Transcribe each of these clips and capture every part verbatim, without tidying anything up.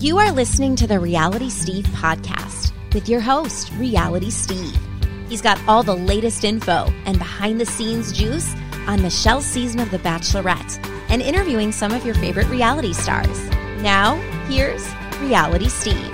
You are listening to the Reality Steve podcast with your host, Reality Steve. He's got all the latest info and behind-the-scenes juice on Michelle's season of The Bachelorette and interviewing some of your favorite reality stars. Now, here's Reality Steve.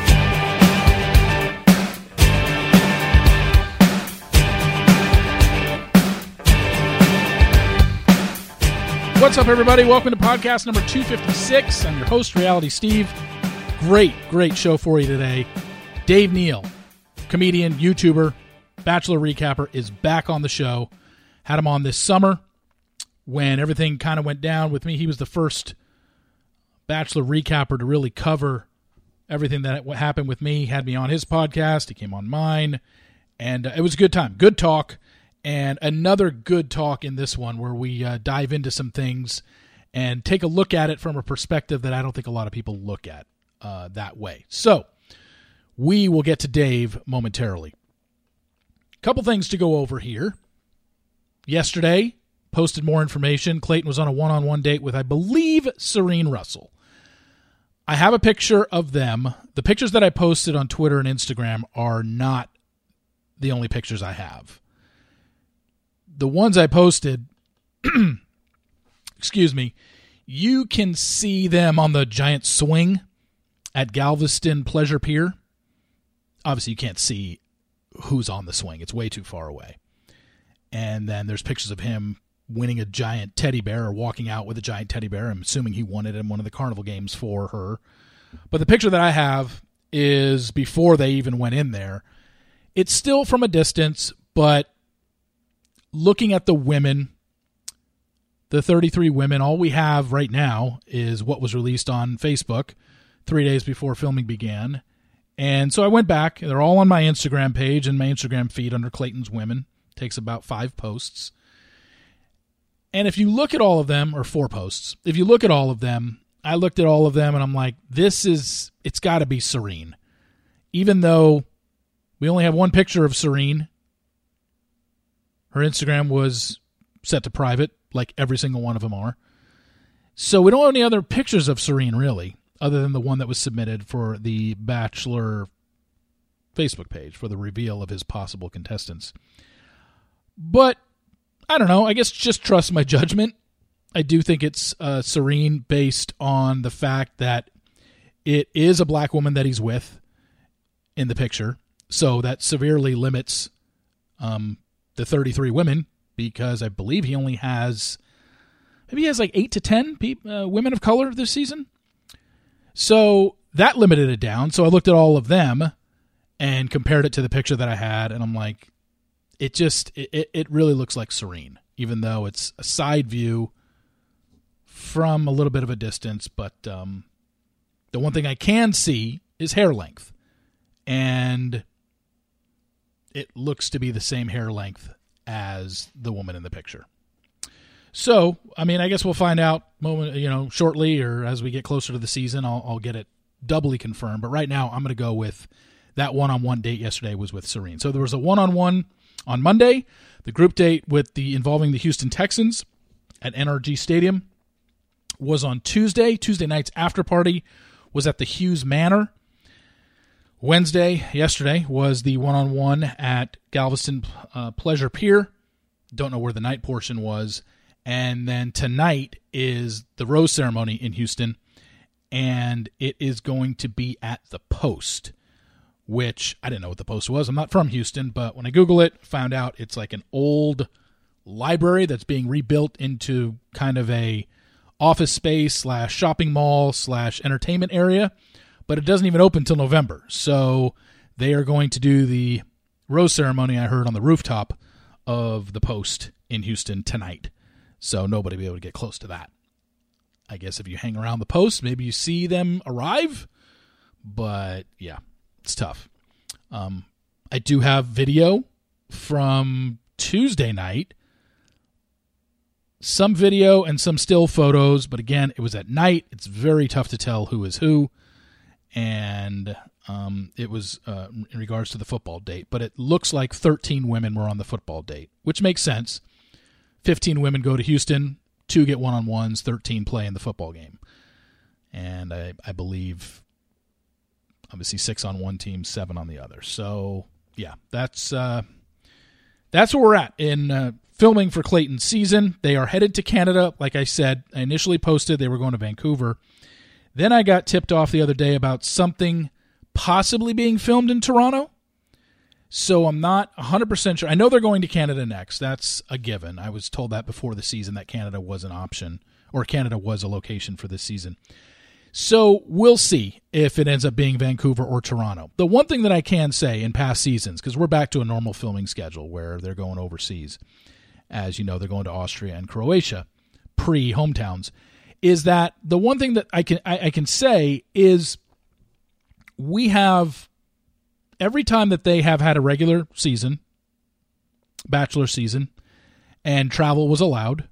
What's up, everybody? Welcome to podcast number two fifty-six. I'm your host, Reality Steve. Great, great show for you today. Dave Neal, comedian, YouTuber, Bachelor recapper, is back on the show. Had him on this summer when everything kind of went down with me. He was the first Bachelor recapper to really cover everything that what happened with me. He had me on his podcast. He came on mine. And uh, it was a good time. Good talk. And another good talk in this one where we uh, dive into some things and take a look at it from a perspective that I don't think a lot of people look at uh, that way. So we will get to Dave momentarily. Couple things to go over here. Yesterday, posted more information. Clayton was on a one-on-one date with, I believe, Serene Russell. I have a picture of them. The pictures that I posted on Twitter and Instagram are not the only pictures I have. The ones I posted, excuse me, you can see them on the giant swing at Galveston Pleasure Pier. Obviously, you can't see who's on the swing. It's way too far away. And then there's pictures of him winning a giant teddy bear or walking out with a giant teddy bear. I'm assuming he won it in one of the carnival games for her. But the picture that I have is before they even went in there. It's still from a distance, but looking at the women, the thirty-three women, all we have right now is what was released on Facebook three days before filming began. And so I went back. They're all on my Instagram page and my Instagram feed under Clayton's Women. It takes about five posts. And if you look at all of them, or four posts, if you look at all of them, I looked at all of them and I'm like, this is, it's got to be Serene. Even though we only have one picture of Serene. Her Instagram was set to private, like every single one of them are. So we don't have any other pictures of Serene, really, other than the one that was submitted for the Bachelor Facebook page for the reveal of his possible contestants. But, I don't know, I guess just trust my judgment. I do think it's uh, Serene based on the fact that it is a black woman that he's with in the picture. So that severely limits um, the thirty-three women, because I believe he only has, maybe he has like eight to ten pe- uh, women of color this season. So that limited it down. So I looked at all of them and compared it to the picture that I had, and I'm like, it just, it, it really looks like Serene, even though it's a side view from a little bit of a distance. But um, the one thing I can see is hair length. And it looks to be the same hair length as the woman in the picture. So, I mean, I guess we'll find out moment, you know, shortly, or as we get closer to the season, I'll, I'll get it doubly confirmed. But right now, I'm going to go with that one-on-one date yesterday was with Serene. So there was a one-on-one on Monday, the group date with the involving the Houston Texans at N R G Stadium was on Tuesday. Tuesday night's after party was at the Hughes Manor. Wednesday, yesterday, was the one-on-one at Galveston uh, Pleasure Pier. Don't know where the night portion was. And then tonight is the rose ceremony in Houston, and it is going to be at the Post, which I didn't know what the Post was. I'm not from Houston, but when I Google it, found out it's like an old library that's being rebuilt into kind of a office space slash shopping mall slash entertainment area. But it doesn't even open until November. So they are going to do the rose ceremony, I heard, on the rooftop of the Post in Houston tonight. So nobody will be able to get close to that. I guess if you hang around the Post, maybe you see them arrive. But, yeah, it's tough. Um, I do have video from Tuesday night. Some video and some still photos. But, again, it was at night. It's very tough to tell who is who. And um, it was uh, in regards to the football date. But it looks like thirteen women were on the football date, which makes sense. fifteen women go to Houston, two get one-on-ones, thirteen play in the football game. And I, I believe Obviously, six on one team, seven on the other. So, yeah, that's uh, that's where we're at in uh, filming for Clayton's season. They are headed to Canada. Like I said, I initially posted they were going to Vancouver. Then I got tipped off the other day about something possibly being filmed in Toronto. So I'm not one hundred percent sure. I know they're going to Canada next. That's a given. I was told that before the season that Canada was an option, or Canada was a location for this season. So we'll see if it ends up being Vancouver or Toronto. The one thing that I can say in past seasons, because we're back to a normal filming schedule where they're going overseas, as you know, they're going to Austria and Croatia, pre-hometowns, is that the one thing that I can I, I can say is we have, every time that they have had a regular season, bachelor season, and travel was allowed,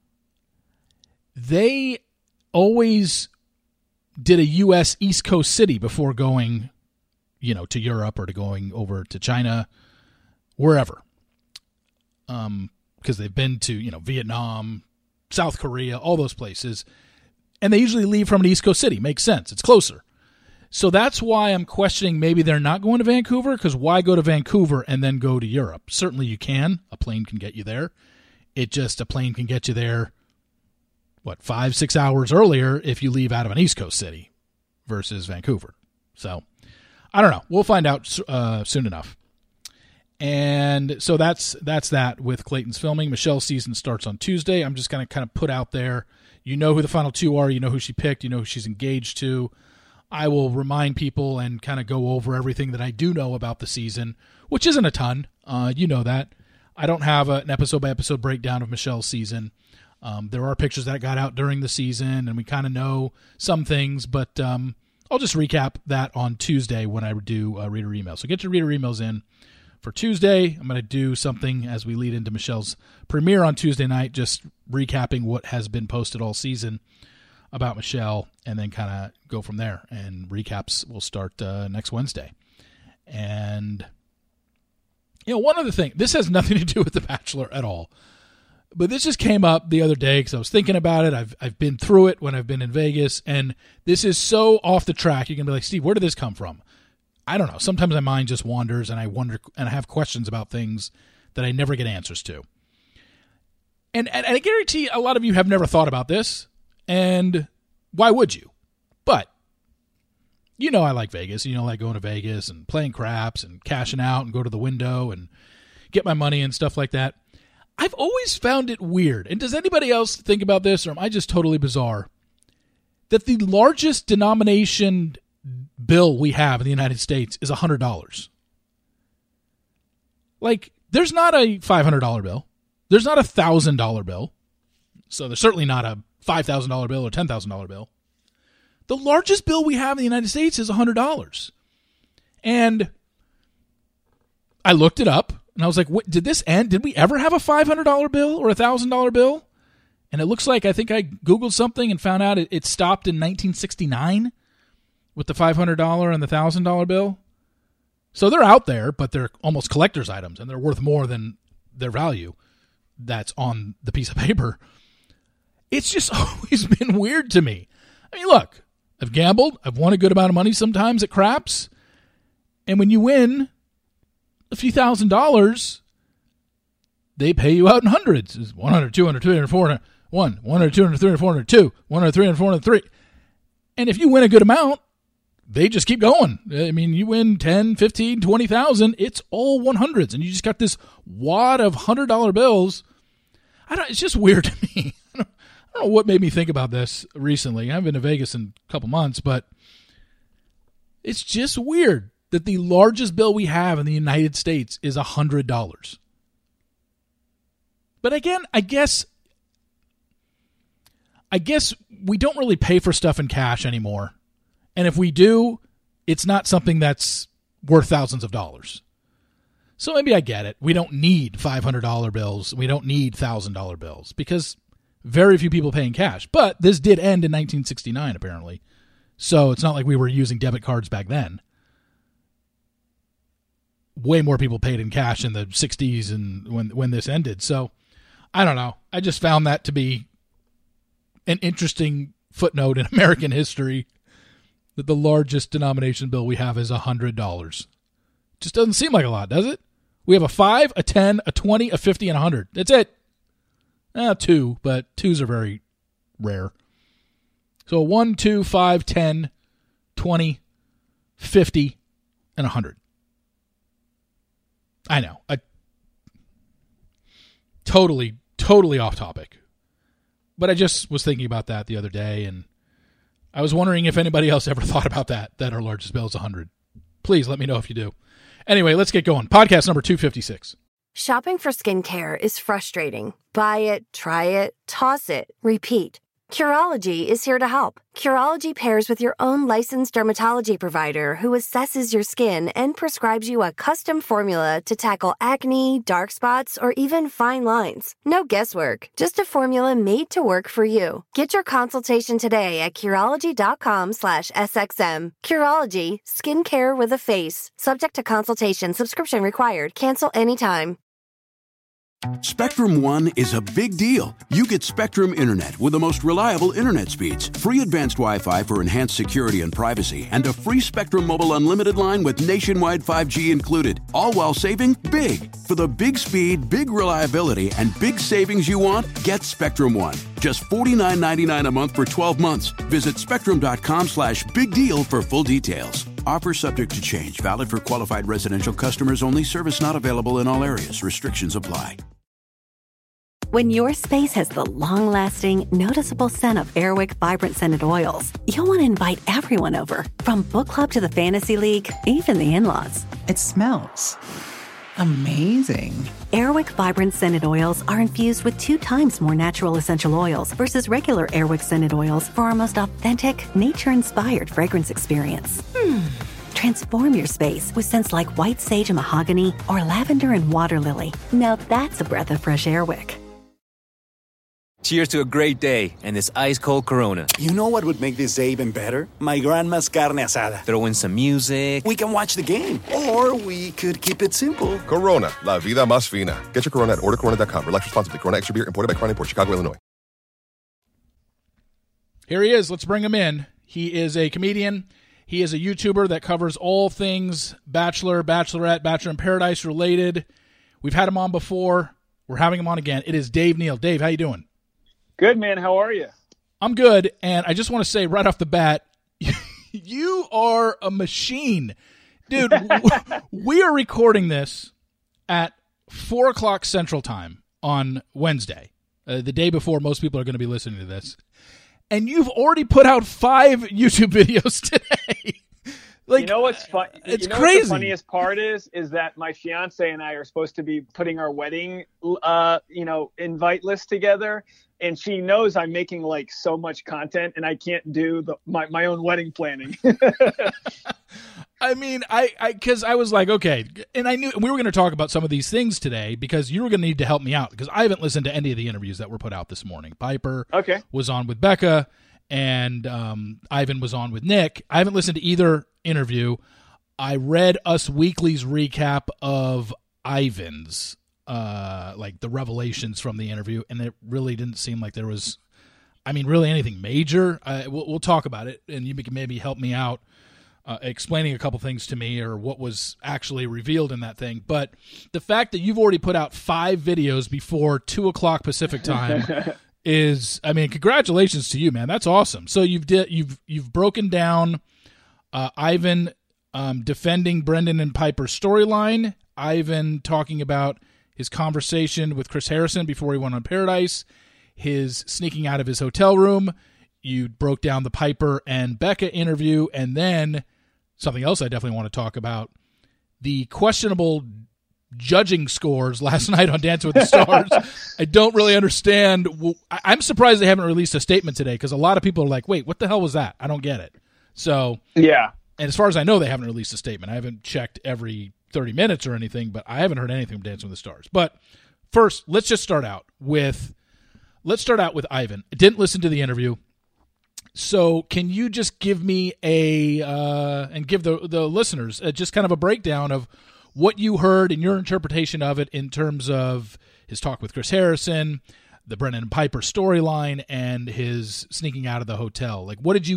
they always did a U S East Coast city before going, you know, to Europe or to going over to China, wherever. Um, because they've been to, you know, Vietnam, South Korea, all those places. And they usually leave from an East Coast city. Makes sense. It's closer. So that's why I'm questioning maybe they're not going to Vancouver, because why go to Vancouver and then go to Europe? Certainly you can. A plane can get you there. It just, a plane can get you there, what, five, six hours earlier if you leave out of an East Coast city versus Vancouver. So, I don't know. We'll find out uh, soon enough. And so that's that's that with Clayton's filming. Michelle's season starts on Tuesday. I'm just going to kind of put out there, you know who the final two are, you know who she picked, you know who she's engaged to. I will remind people and kind of go over everything that I do know about the season, which isn't a ton. Uh, you know that. I don't have a, an episode-by-episode breakdown of Michelle's season. Um, there are pictures that got out during the season, and we kind of know some things, but um, I'll just recap that on Tuesday when I do uh, reader emails. So get your reader emails in for Tuesday. I'm going to do something as we lead into Michelle's premiere on Tuesday night, just recapping what has been posted all season about Michelle, and then kind of go from there. And recaps will start uh, next Wednesday. And, you know, one other thing, this has nothing to do with The Bachelor at all, but this just came up the other day because I was thinking about it. I've I've been through it when I've been in Vegas, and this is so off the track. You can be like, Steve, where did this come from? I don't know. Sometimes my mind just wanders, and I wonder, and I have questions about things that I never get answers to. And, and, and I guarantee a lot of you have never thought about this, and why would you? But you know I like Vegas. You know I like going to Vegas and playing craps and cashing out and go to the window and get my money and stuff like that. I've always found it weird, and does anybody else think about this, or am I just totally bizarre, that the largest denomination bill we have in the United States is one hundred dollars. Like, there's not a five hundred dollars bill. There's not a one thousand dollars bill. So there's certainly not a five thousand dollars bill or ten thousand dollars bill. The largest bill we have in the United States is one hundred dollars. And I looked it up, and I was like, what, did this end? Did we ever have a five hundred dollars bill or a one thousand dollars bill? And it looks like, I think I Googled something and found out it, it stopped in nineteen sixty-nine with the five hundred dollars and the one thousand dollars bill. So they're out there, but they're almost collector's items, and they're worth more than their value that's on the piece of paper. It's just always been weird to me. I mean, look, I've gambled. I've won a good amount of money sometimes at craps. And when you win a few thousand dollars, they pay you out in hundreds. It's one hundred, two hundred, three hundred, four hundred, one, one hundred, two hundred, three hundred, four hundred, two, one hundred, three hundred, four hundred, three. And if you win a good amount, they just keep going. I mean, you win ten, fifteen, twenty thousand, it's all one hundreds. And you just got this wad of one hundred dollar bills. I don't, it's just weird to me. I don't, I don't know what made me think about this recently. I haven't been to Vegas in a couple months, but it's just weird that the largest bill we have in the United States is one hundred dollars. But again, I guess I guess we don't really pay for stuff in cash anymore. And if we do, it's not something that's worth thousands of dollars. So maybe I get it. We don't need five hundred dollar bills. We don't need one thousand dollar bills because very few people pay in cash. But this did end in nineteen sixty-nine, apparently. So it's not like we were using debit cards back then. Way more people paid in cash in the sixties and when when this ended. So I don't know. I just found that to be an interesting footnote in American history that the largest denomination bill we have is one hundred dollars. Just doesn't seem like a lot, does it? We have a five, a ten, a twenty, a fifty, and a one hundred. That's it. Eh, two, but twos are very rare. So one, two, five, ten, twenty, fifty, and one hundred. I know. I, totally, totally off topic. But I just was thinking about that the other day, and I was wondering if anybody else ever thought about that, that our largest bill is one hundred. Please let me know if you do. Anyway, let's get going. Podcast number two fifty-six. Shopping for skincare is frustrating. Buy it, try it, toss it, repeat. Curology is here to help. Curology pairs with your own licensed dermatology provider who assesses your skin and prescribes you a custom formula to tackle acne, dark spots, or even fine lines. No guesswork, just a formula made to work for you. Get your consultation today at Curology.com slash SXM. Curology, skincare with a face. Subject to consultation, subscription required. Cancel anytime. Spectrum One is a big deal. You get Spectrum Internet with the most reliable internet speeds, free advanced Wi-Fi for enhanced security and privacy, and a free Spectrum Mobile Unlimited line with nationwide five G included, all while saving big. For the big speed, big reliability, and big savings you want, get Spectrum One. Just forty-nine ninety-nine a month for twelve months. Visit spectrum.com slash big deal for full details. Offer subject to change. Valid for qualified residential customers only. Service not available in all areas. Restrictions apply. When your space has the long-lasting, noticeable scent of Airwick Vibrant Scented Oils, you'll want to invite everyone over, from book club to the fantasy league, even the in-laws. It smells amazing. Airwick Vibrant Scented Oils are infused with two times more natural essential oils versus regular Airwick Scented Oils for our most authentic, nature-inspired fragrance experience. Hmm. Transform your space with scents like white sage and mahogany or lavender and water lily. Now that's a breath of fresh Airwick. Cheers to a great day and this ice-cold Corona. You know what would make this day even better? My grandma's carne asada. Throw in some music. We can watch the game. Or we could keep it simple. Corona, la vida más fina. Get your Corona at order corona dot com. Relax responsibly. Corona Extra Beer, imported by Crown Import, Chicago, Illinois. Here he is. Let's bring him in. He is a comedian. He is a YouTuber that covers all things Bachelor, Bachelorette, Bachelor in Paradise related. We've had him on before. We're having him on again. It is Dave Neal. Dave, how you doing? Good, man. How are you? I'm good, and I just want to say right off the bat, you are a machine. Dude, we are recording this at four o'clock Central Time on Wednesday, uh, the day before most people are going to be listening to this, and you've already put out five YouTube videos today. Like, you know what's fun? It's you know crazy. What the funniest part is, is that my fiance and I are supposed to be putting our wedding, uh, you know, invite list together. And she knows I'm making like so much content and I can't do the, my, my own wedding planning. I mean, I, I, cause I was like, okay. And I knew we were going to talk about some of these things today because you were going to need to help me out because I haven't listened to any of the interviews that were put out this morning. Piper okay. was on with Becca and um, Ivan was on with Nick. I haven't listened to either interview. I read Us Weekly's recap of Ivan's. Uh, like the revelations from the interview, and it really didn't seem like there was, I mean, really anything major. Uh, we'll, we'll talk about it, and you can maybe help me out uh, explaining a couple things to me or what was actually revealed in that thing. But the fact that you've already put out five videos before two o'clock Pacific time is, I mean, congratulations to you, man. That's awesome. So you've did you've you've broken down uh, Ivan um, defending Brendan and Piper's storyline. Ivan talking about his conversation with Chris Harrison before he went on Paradise, his sneaking out of his hotel room. You broke down the Piper and Becca interview, and then something else I definitely want to talk about, the questionable judging scores last night on Dancing with the Stars. I don't really understand. I'm surprised they haven't released a statement today because a lot of people are like, wait, what the hell was that? I don't get it. So, yeah. And as far as I know, they haven't released a statement. I haven't checked every thirty minutes or anything, but I haven't heard anything from Dancing with the Stars. But first, let's just start out with let's start out with Ivan. I didn't listen to the interview, so can you just give me a uh, and give the the listeners uh, just kind of a breakdown of what you heard and your interpretation of it in terms of his talk with Chris Harrison, the Brendan and Piper storyline, and his sneaking out of the hotel? Like, what did you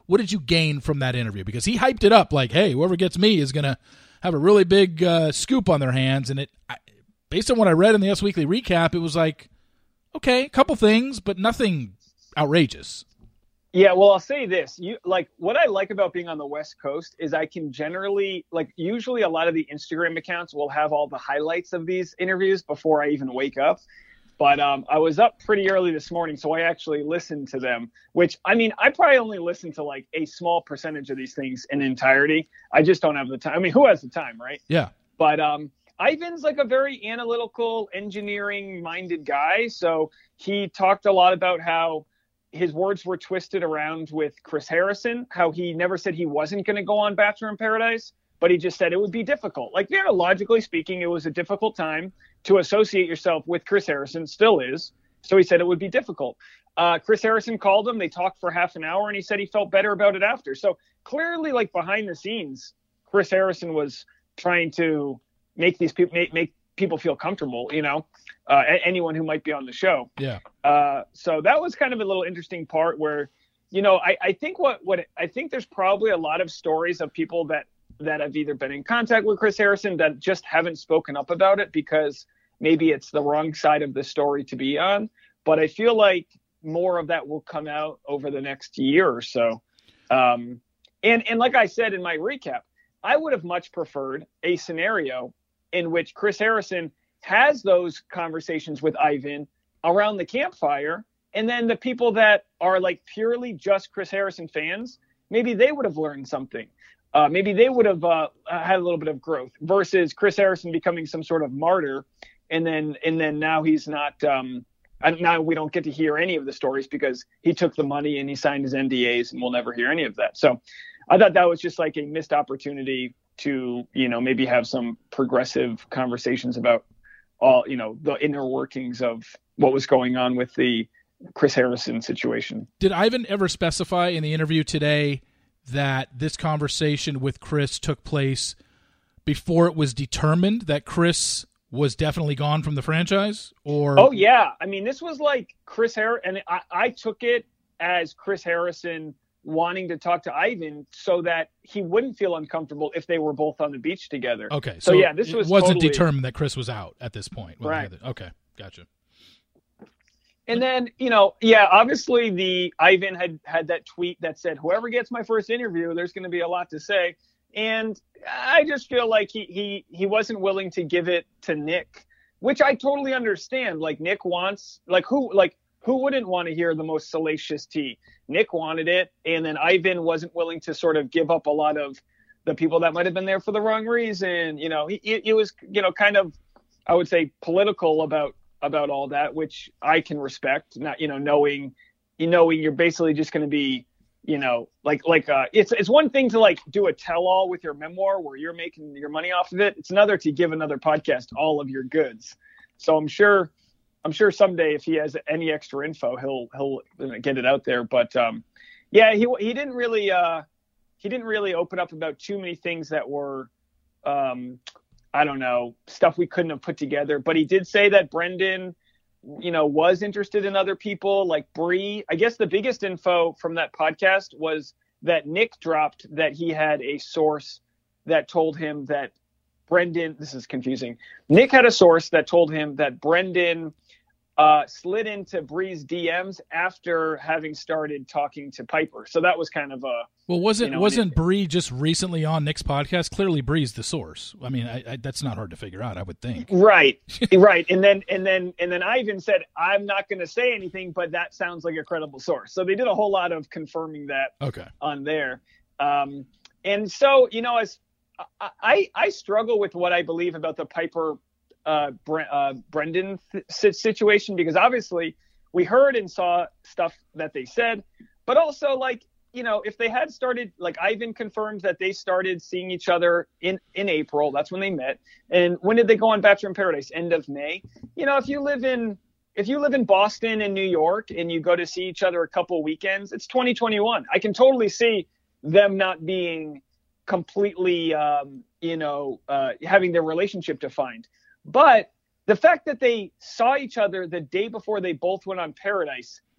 what did you gain from that interview? Because he hyped it up like, hey, whoever gets me is going to have a really big uh, scoop on their hands. And it, I, based on what I read in the Us Weekly recap, it was like, okay, a couple things, but nothing outrageous. Yeah, well, I'll say this. You like what I like about being on the West Coast is I can generally, like, usually a lot of the Instagram accounts will have all the highlights of these interviews before I even wake up. But um, I was up pretty early this morning, so I actually listened to them, which, I mean, I probably only listen to like a small percentage of these things in entirety. I just don't have the time. I mean, who has the time, right? Yeah. But um, Ivan's like a very analytical, engineering-minded guy. So he talked a lot about how his words were twisted around with Chris Harrison, how he never said he wasn't going to go on Bachelor in Paradise, but he just said it would be difficult. Like, yeah, logically speaking, it was a difficult time to associate yourself with Chris Harrison, still is. So he said it would be difficult. Uh, Chris Harrison called him. They talked for half an hour, and he said he felt better about it after. So clearly, like, behind the scenes, Chris Harrison was trying to make these people make, make people feel comfortable, you know, uh, anyone who might be on the show. Yeah. Uh, so that was kind of a little interesting part where, you know, I, I think what, what I think there's probably a lot of stories of people that, that have either been in contact with Chris Harrison that just haven't spoken up about it because maybe it's the wrong side of the story to be on. But I feel like more of that will come out over the next year or so. Um, and, and like I said in my recap, I would have much preferred a scenario in which Chris Harrison has those conversations with Ivan around the campfire. And then the people that are like purely just Chris Harrison fans, maybe they would have learned something. Uh, maybe they would have uh, had a little bit of growth versus Chris Harrison becoming some sort of martyr. And then, and then now he's not, um, and now we don't get to hear any of the stories because he took the money and he signed his N D As and we'll never hear any of that. So I thought that was just like a missed opportunity to, you know, maybe have some progressive conversations about all, you know, the inner workings of what was going on with the Chris Harrison situation. Did Ivan ever specify in the interview today that this conversation with Chris took place before it was determined that Chris was definitely gone from the franchise? Or Oh yeah. I mean, this was like Chris Harrison, and I, I took it as Chris Harrison wanting to talk to Ivan so that he wouldn't feel uncomfortable if they were both on the beach together. Okay. So, so yeah, this was it wasn't totally determined that Chris was out at this point. Right. Okay. Gotcha. And then, you know, yeah, obviously the Ivan had had that tweet that said, whoever gets my first interview, there's going to be a lot to say. And I just feel like he, he, he wasn't willing to give it to Nick, which I totally understand. Like Nick wants, like who, like who wouldn't want to hear the most salacious tea? Nick wanted it. And then Ivan wasn't willing to sort of give up a lot of the people that might've been there for the wrong reason. You know, he, it was, you know, kind of, I would say political about, about all that, which I can respect, not, you know, knowing, you knowing you're basically just going to be, you know, like, like, uh, it's, it's one thing to like do a tell all with your memoir where you're making your money off of it. It's another to give another podcast all of your goods. So I'm sure, I'm sure someday if he has any extra info, he'll, he'll get it out there. But, um, yeah, he, he didn't really, uh, he didn't really open up about too many things that were, um, I don't know, stuff we couldn't have put together, but he did say that Brendan, you know, was interested in other people like Bree. I guess the biggest info from that podcast was that Nick dropped that he had a source that told him that Brendan, this is confusing. Nick had a source that told him that Brendan uh, slid into Bree's D Ms after having started talking to Piper. So that was kind of a, well, wasn't, you know, wasn't Bree just recently on Nick's podcast? Clearly Bree's the source. I mean, I, I, that's not hard to figure out, I would think. Right. Right. And then, and then, and then Ivan said, I'm not going to say anything, but that sounds like a credible source. So they did a whole lot of confirming that okay. on there. Um, and so, you know, as I, I struggle with what I believe about the Piper, uh, Bre- uh Brendan th- situation, because obviously we heard and saw stuff that they said, but also like, you know, if they had started, like Ivan confirmed that they started seeing each other in, in April, that's when they met. And when did they go on Bachelor in Paradise? End of May. You know, if you live in, if you live in Boston and New York and you go to see each other a couple weekends, it's twenty twenty-one. I can totally see them not being completely, um, you know, uh, having their relationship defined. But the fact that they saw each other the day before they both went on Paradise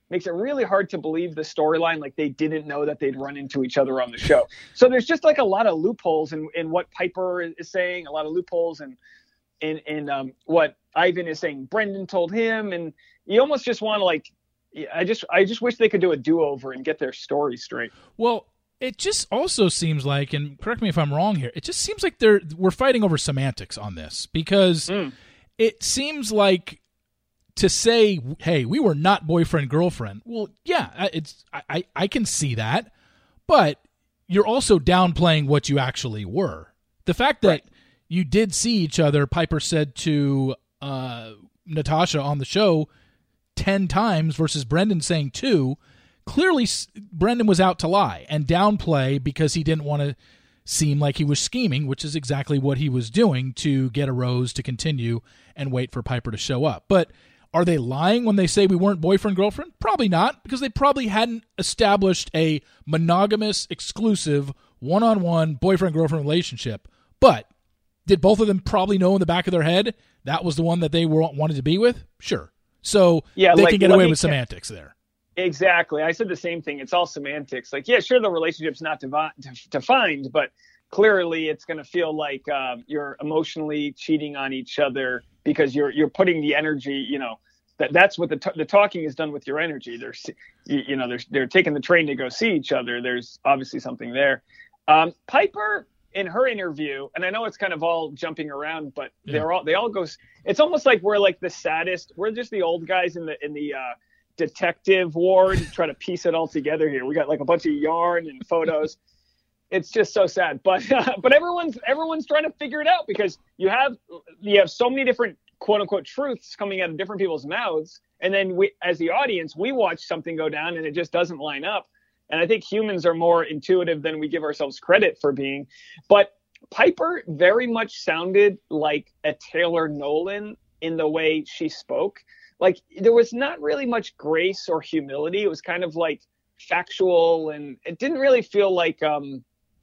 makes it really hard to believe the storyline. Like they didn't know that they'd run into each other on the show. So there's just like a lot of loopholes in, in what Piper is saying, a lot of loopholes in, in, in um, what Ivan is saying. Brendan told him, and you almost just want to like, I just, I just wish they could do a do-over and get their story straight. Well, it just also seems like, and correct me if I'm wrong here, it just seems like they're we're fighting over semantics on this, because mm. it seems like to say, hey, we were not boyfriend, girlfriend. Well, yeah, it's I, I can see that, but you're also downplaying what you actually were. The fact that right. you did see each other, Piper said to uh, Natasha on the show ten times versus Brendan saying two, clearly Brendan was out to lie and downplay because he didn't want to seem like he was scheming, which is exactly what he was doing to get a rose to continue and wait for Piper to show up. But are they lying when they say we weren't boyfriend-girlfriend? Probably not, because they probably hadn't established a monogamous, exclusive, one-on-one boyfriend-girlfriend relationship. But did both of them probably know in the back of their head that was the one that they were, wanted to be with? Sure. So yeah, they like, can get away with semantics there. Exactly. I said the same thing. It's all semantics. Like, yeah, sure, the relationship's not devi- defined, but clearly it's going to feel like um, you're emotionally cheating on each other because you're you're putting the energy, you know, that that's what the t- the talking is done with your energy. They're, you, you know, they're, they're taking the train to go see each other. There's obviously something there. Um, Piper, in her interview, and I know it's kind of all jumping around, but yeah. they're all, they all go, it's almost like we're like the saddest, we're just the old guys in the, in the, uh, detective ward trying to piece it all together here. We got like a bunch of yarn and photos. It's just so sad, but, uh, but everyone's, everyone's trying to figure it out because you have, you have so many different quote unquote truths coming out of different people's mouths. And then we, as the audience, we watch something go down and it just doesn't line up. And I think humans are more intuitive than we give ourselves credit for being. But Piper very much sounded like a Taylor Nolan in the way she spoke. Like there was not really much grace or humility. It was kind of like factual, and it didn't really feel like, um,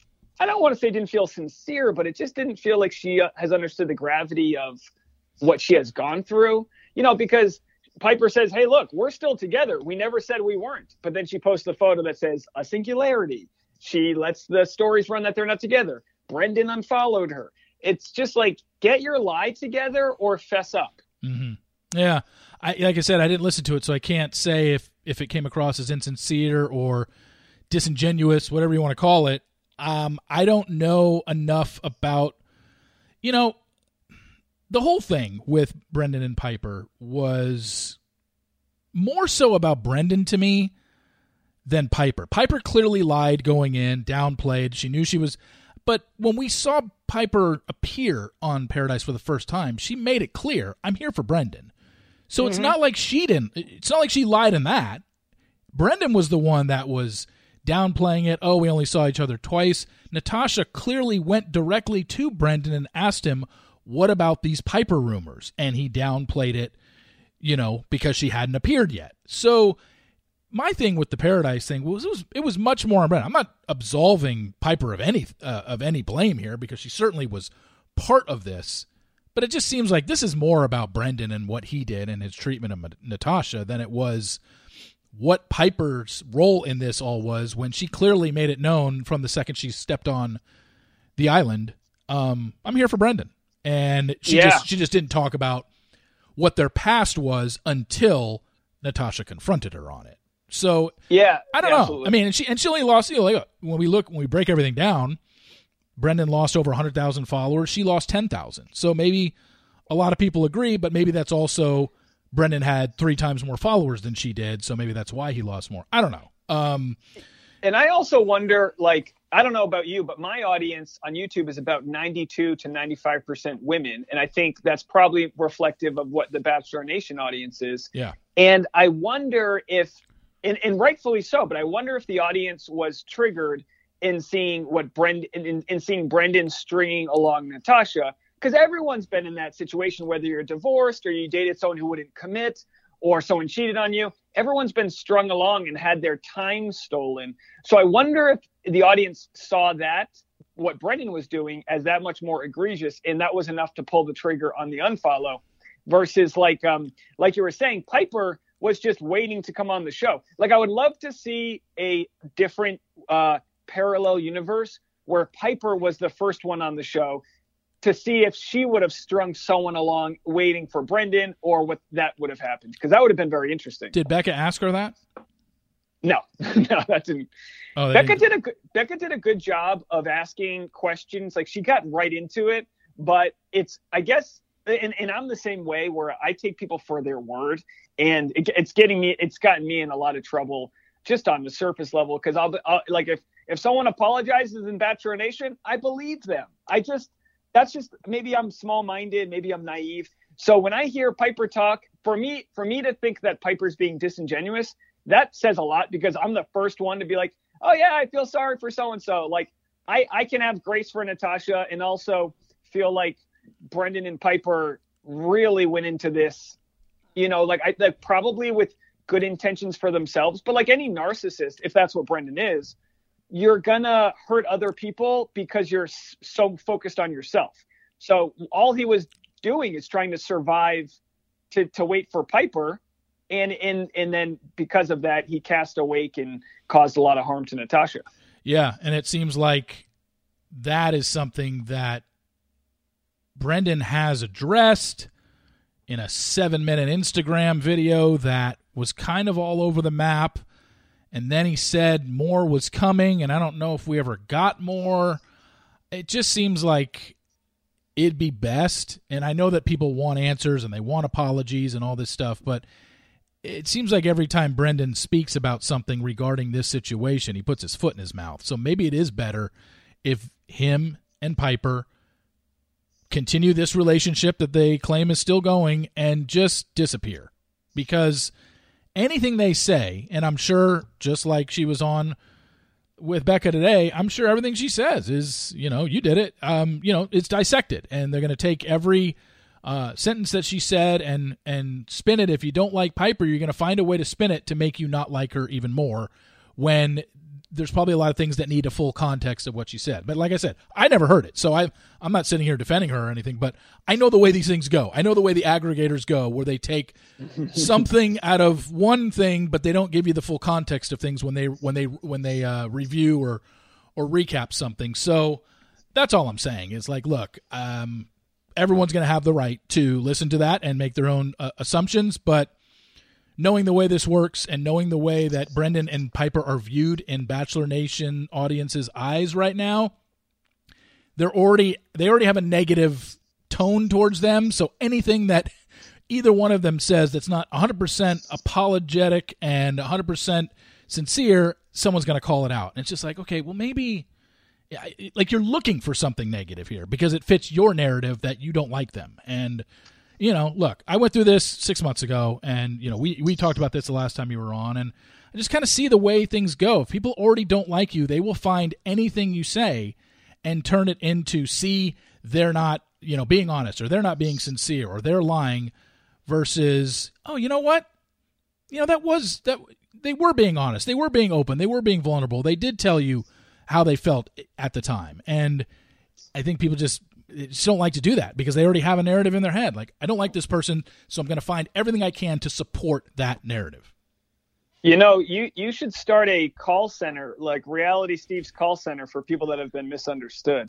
I don't want to say it didn't feel sincere, but it just didn't feel like she uh, has understood the gravity of what she has gone through, you know, because Piper says, hey, look, we're still together. We never said we weren't. But then she posts a photo that says a singularity. She lets the stories run that they're not together. Brendan unfollowed her. It's just like, get your lie together or fess up. Mm-hmm. Yeah. I, like I said, I didn't listen to it, so I can't say if, if it came across as insincere or disingenuous, whatever you want to call it. Um, I don't know enough about, you know, the whole thing with Brendan and Piper was more so about Brendan to me than Piper. Piper clearly lied going in, downplayed. She knew she was, but when we saw Piper appear on Paradise for the first time, she made it clear, I'm here for Brendan. So mm-hmm. it's not like she didn't, it's not like she lied in that. Brendan was the one that was downplaying it. Oh, we only saw each other twice. Natasha clearly went directly to Brendan and asked him, what about these Piper rumors? And he downplayed it, you know, because she hadn't appeared yet. So my thing with the Paradise thing was it was, it was much more on Brendan. I'm not absolving Piper of any uh, of any blame here because she certainly was part of this. But it just seems like this is more about Brendan and what he did and his treatment of Natasha than it was what Piper's role in this all was when she clearly made it known from the second she stepped on the island, um, I'm here for Brendan. And she yeah. just she just didn't talk about what their past was until Natasha confronted her on it. So yeah, I don't yeah, know. absolutely. I mean, and she and she only lost. You know, like when we look when we break everything down, Brendan lost over a hundred thousand followers. She lost ten thousand. So maybe a lot of people agree, but maybe that's also Brendan had three times more followers than she did. So maybe that's why he lost more. I don't know. Um, and I also wonder, like, I don't know about you, but my audience on YouTube is about ninety-two to ninety-five percent women. And I think that's probably reflective of what the Bachelor Nation audience is. Yeah. And I wonder if, and, and rightfully so, but I wonder if the audience was triggered in seeing what Brendan, in, in seeing Brendan stringing along Natasha, because everyone's been in that situation, whether you're divorced or you dated someone who wouldn't commit or someone cheated on you. Everyone's been strung along and had their time stolen. So I wonder if the audience saw that, what Brendan was doing, as that much more egregious, and that was enough to pull the trigger on the unfollow, versus like um like you were saying, Piper was just waiting to come on the show. Like, I would love to see a different uh, parallel universe where Piper was the first one on the show, to see if she would have strung someone along waiting for Brendan, or what that would have happened. Because that would have been very interesting. Did Becca ask her that? No, no, that didn't. Oh, Becca did a good, Becca did a good job of asking questions. Like, she got right into it, but it's, I guess, and, and I'm the same way, where I take people for their word, and it, it's getting me, it's gotten me in a lot of trouble just on the surface level. Cause I'll, I'll like, if, if someone apologizes in Bachelor Nation, I believe them. I just, That's just, maybe I'm small-minded, maybe I'm naive. So when I hear Piper talk, for me, for me to think that Piper's being disingenuous, that says a lot, because I'm the first one to be like, oh yeah, I feel sorry for so-and-so. Like, I, I can have grace for Natasha, and also feel like Brendan and Piper really went into this, you know, like, I like probably with good intentions for themselves, but like any narcissist, if that's what Brendan is, you're gonna hurt other people because you're so focused on yourself. So all he was doing is trying to survive to, to wait for Piper. And, and, and then because of that, he cast a wake and caused a lot of harm to Natasha. Yeah. And it seems like that is something that Brendan has addressed in a seven minute Instagram video that was kind of all over the map. And then he said more was coming, and I don't know if we ever got more. It just seems like it'd be best, and I know that people want answers and they want apologies and all this stuff, but it seems like every time Brendan speaks about something regarding this situation, he puts his foot in his mouth. So maybe it is better if him and Piper continue this relationship that they claim is still going and just disappear. Because anything they say, and I'm sure, just like she was on with Becca today, I'm sure everything she says is, you know, you did it. Um, you know, it's dissected, and they're going to take every uh, sentence that she said and and spin it. If you don't like Piper, you're going to find a way to spin it to make you not like her even more, when there's probably a lot of things that need a full context of what she said. But like I said, I never heard it, so I, I'm not sitting here defending her or anything, but I know the way these things go. I know the way the aggregators go, where they take something out of one thing, but they don't give you the full context of things when they when they when they uh, review or or recap something. So that's all I'm saying. Is like, look, um, everyone's going to have the right to listen to that and make their own uh, assumptions, but knowing the way this works and knowing the way that Brendan and Piper are viewed in Bachelor Nation audiences' eyes right now, they're already they already have a negative tone towards them. So anything that either one of them says that's not one hundred percent apologetic and one hundred percent sincere, someone's going to call it out. And it's just like, okay, well, maybe, yeah, like, you're looking for something negative here because it fits your narrative that you don't like them. And you know, look, I went through this six months ago, and, you know, we, we talked about this the last time you were on, and I just kind of see the way things go. If people already don't like you, they will find anything you say and turn it into, see, they're not, you know, being honest, or they're not being sincere, or they're lying, versus, oh, you know what? You know, that was, that they were being honest. They were being open. They were being vulnerable. They did tell you how they felt at the time. And I think people just, They just don't like to do that because they already have a narrative in their head. Like, I don't like this person, so I'm going to find everything I can to support that narrative. You know, you, you should start a call center, like Reality Steve's call center, for people that have been misunderstood.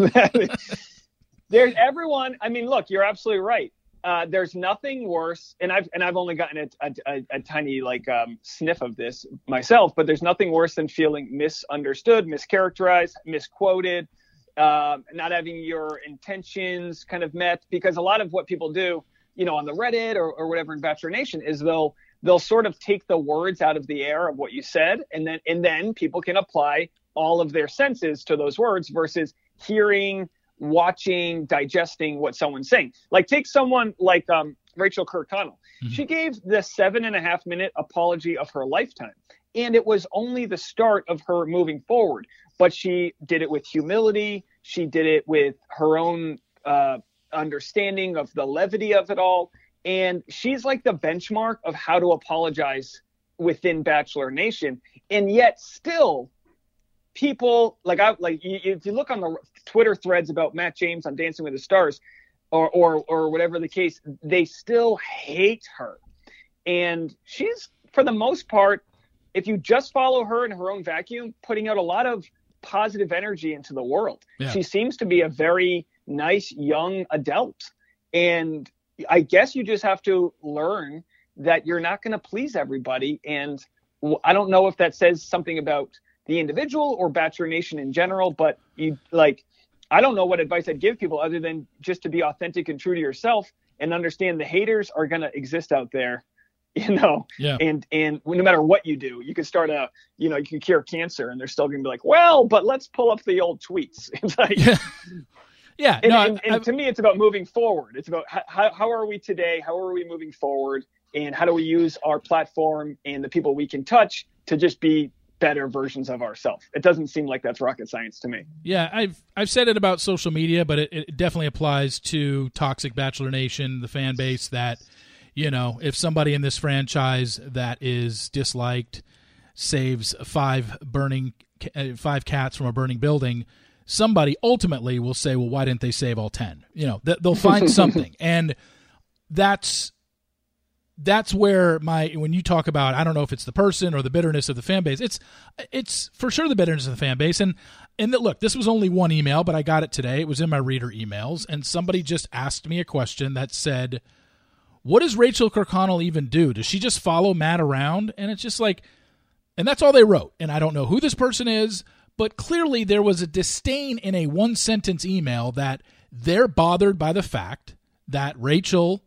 There's everyone. I mean, look, you're absolutely right. Uh, there's nothing worse, and I've and I've only gotten a, a, a, a tiny like um, sniff of this myself, but there's nothing worse than feeling misunderstood, mischaracterized, misquoted. Uh, not having your intentions kind of met, because a lot of what people do, you know, on the Reddit or, or whatever in Bachelor Nation is they'll they'll sort of take the words out of the air of what you said, and then and then people can apply all of their senses to those words versus hearing, watching, digesting what someone's saying. Like, take someone like um, Rachel Kirkconnell. Mm-hmm. She gave the seven and a half minute apology of her lifetime, and it was only the start of her moving forward. But she did it with humility. She did it with her own uh, understanding of the levity of it all. And she's like the benchmark of how to apologize within Bachelor Nation. And yet still people like, I like if you look on the Twitter threads about Matt James on Dancing with the Stars or, or, or whatever the case, they still hate her. And she's, for the most part, if you just follow her in her own vacuum, putting out a lot of positive energy into the world. Yeah. She seems to be a very nice young adult. And I guess you just have to learn that you're not going to please everybody. And I don't know if that says something about the individual or Bachelor Nation in general, but you like, I don't know what advice I'd give people other than just to be authentic and true to yourself and understand the haters are going to exist out there, you know, yeah. and, and no matter what you do, you could start a, you know, you can cure cancer and they're still going to be like, well, but let's pull up the old tweets. It's like, yeah. Yeah. And, no, and, and to me, it's about moving forward. It's about how, how are we today? How are we moving forward? And how do we use our platform and the people we can touch to just be better versions of ourselves? It doesn't seem like that's rocket science to me. Yeah, I've I've said it about social media, but it, it definitely applies to Toxic Bachelor Nation, the fan base, that, you know, if somebody in this franchise that is disliked saves five burning five cats from a burning building, somebody ultimately will say, well, why didn't they save all ten? You know, they'll find something. And that's That's where my, when you talk about, I don't know if it's the person or the bitterness of the fan base, it's it's for sure the bitterness of the fan base. And, and the, look, this was only one email, but I got it today. It was in my reader emails, and somebody just asked me a question that said, what does Rachel Kirkconnell even do? Does she just follow Matt around? And it's just like, and that's all they wrote. And I don't know who this person is, but clearly there was a disdain in a one-sentence email that they're bothered by the fact that Rachel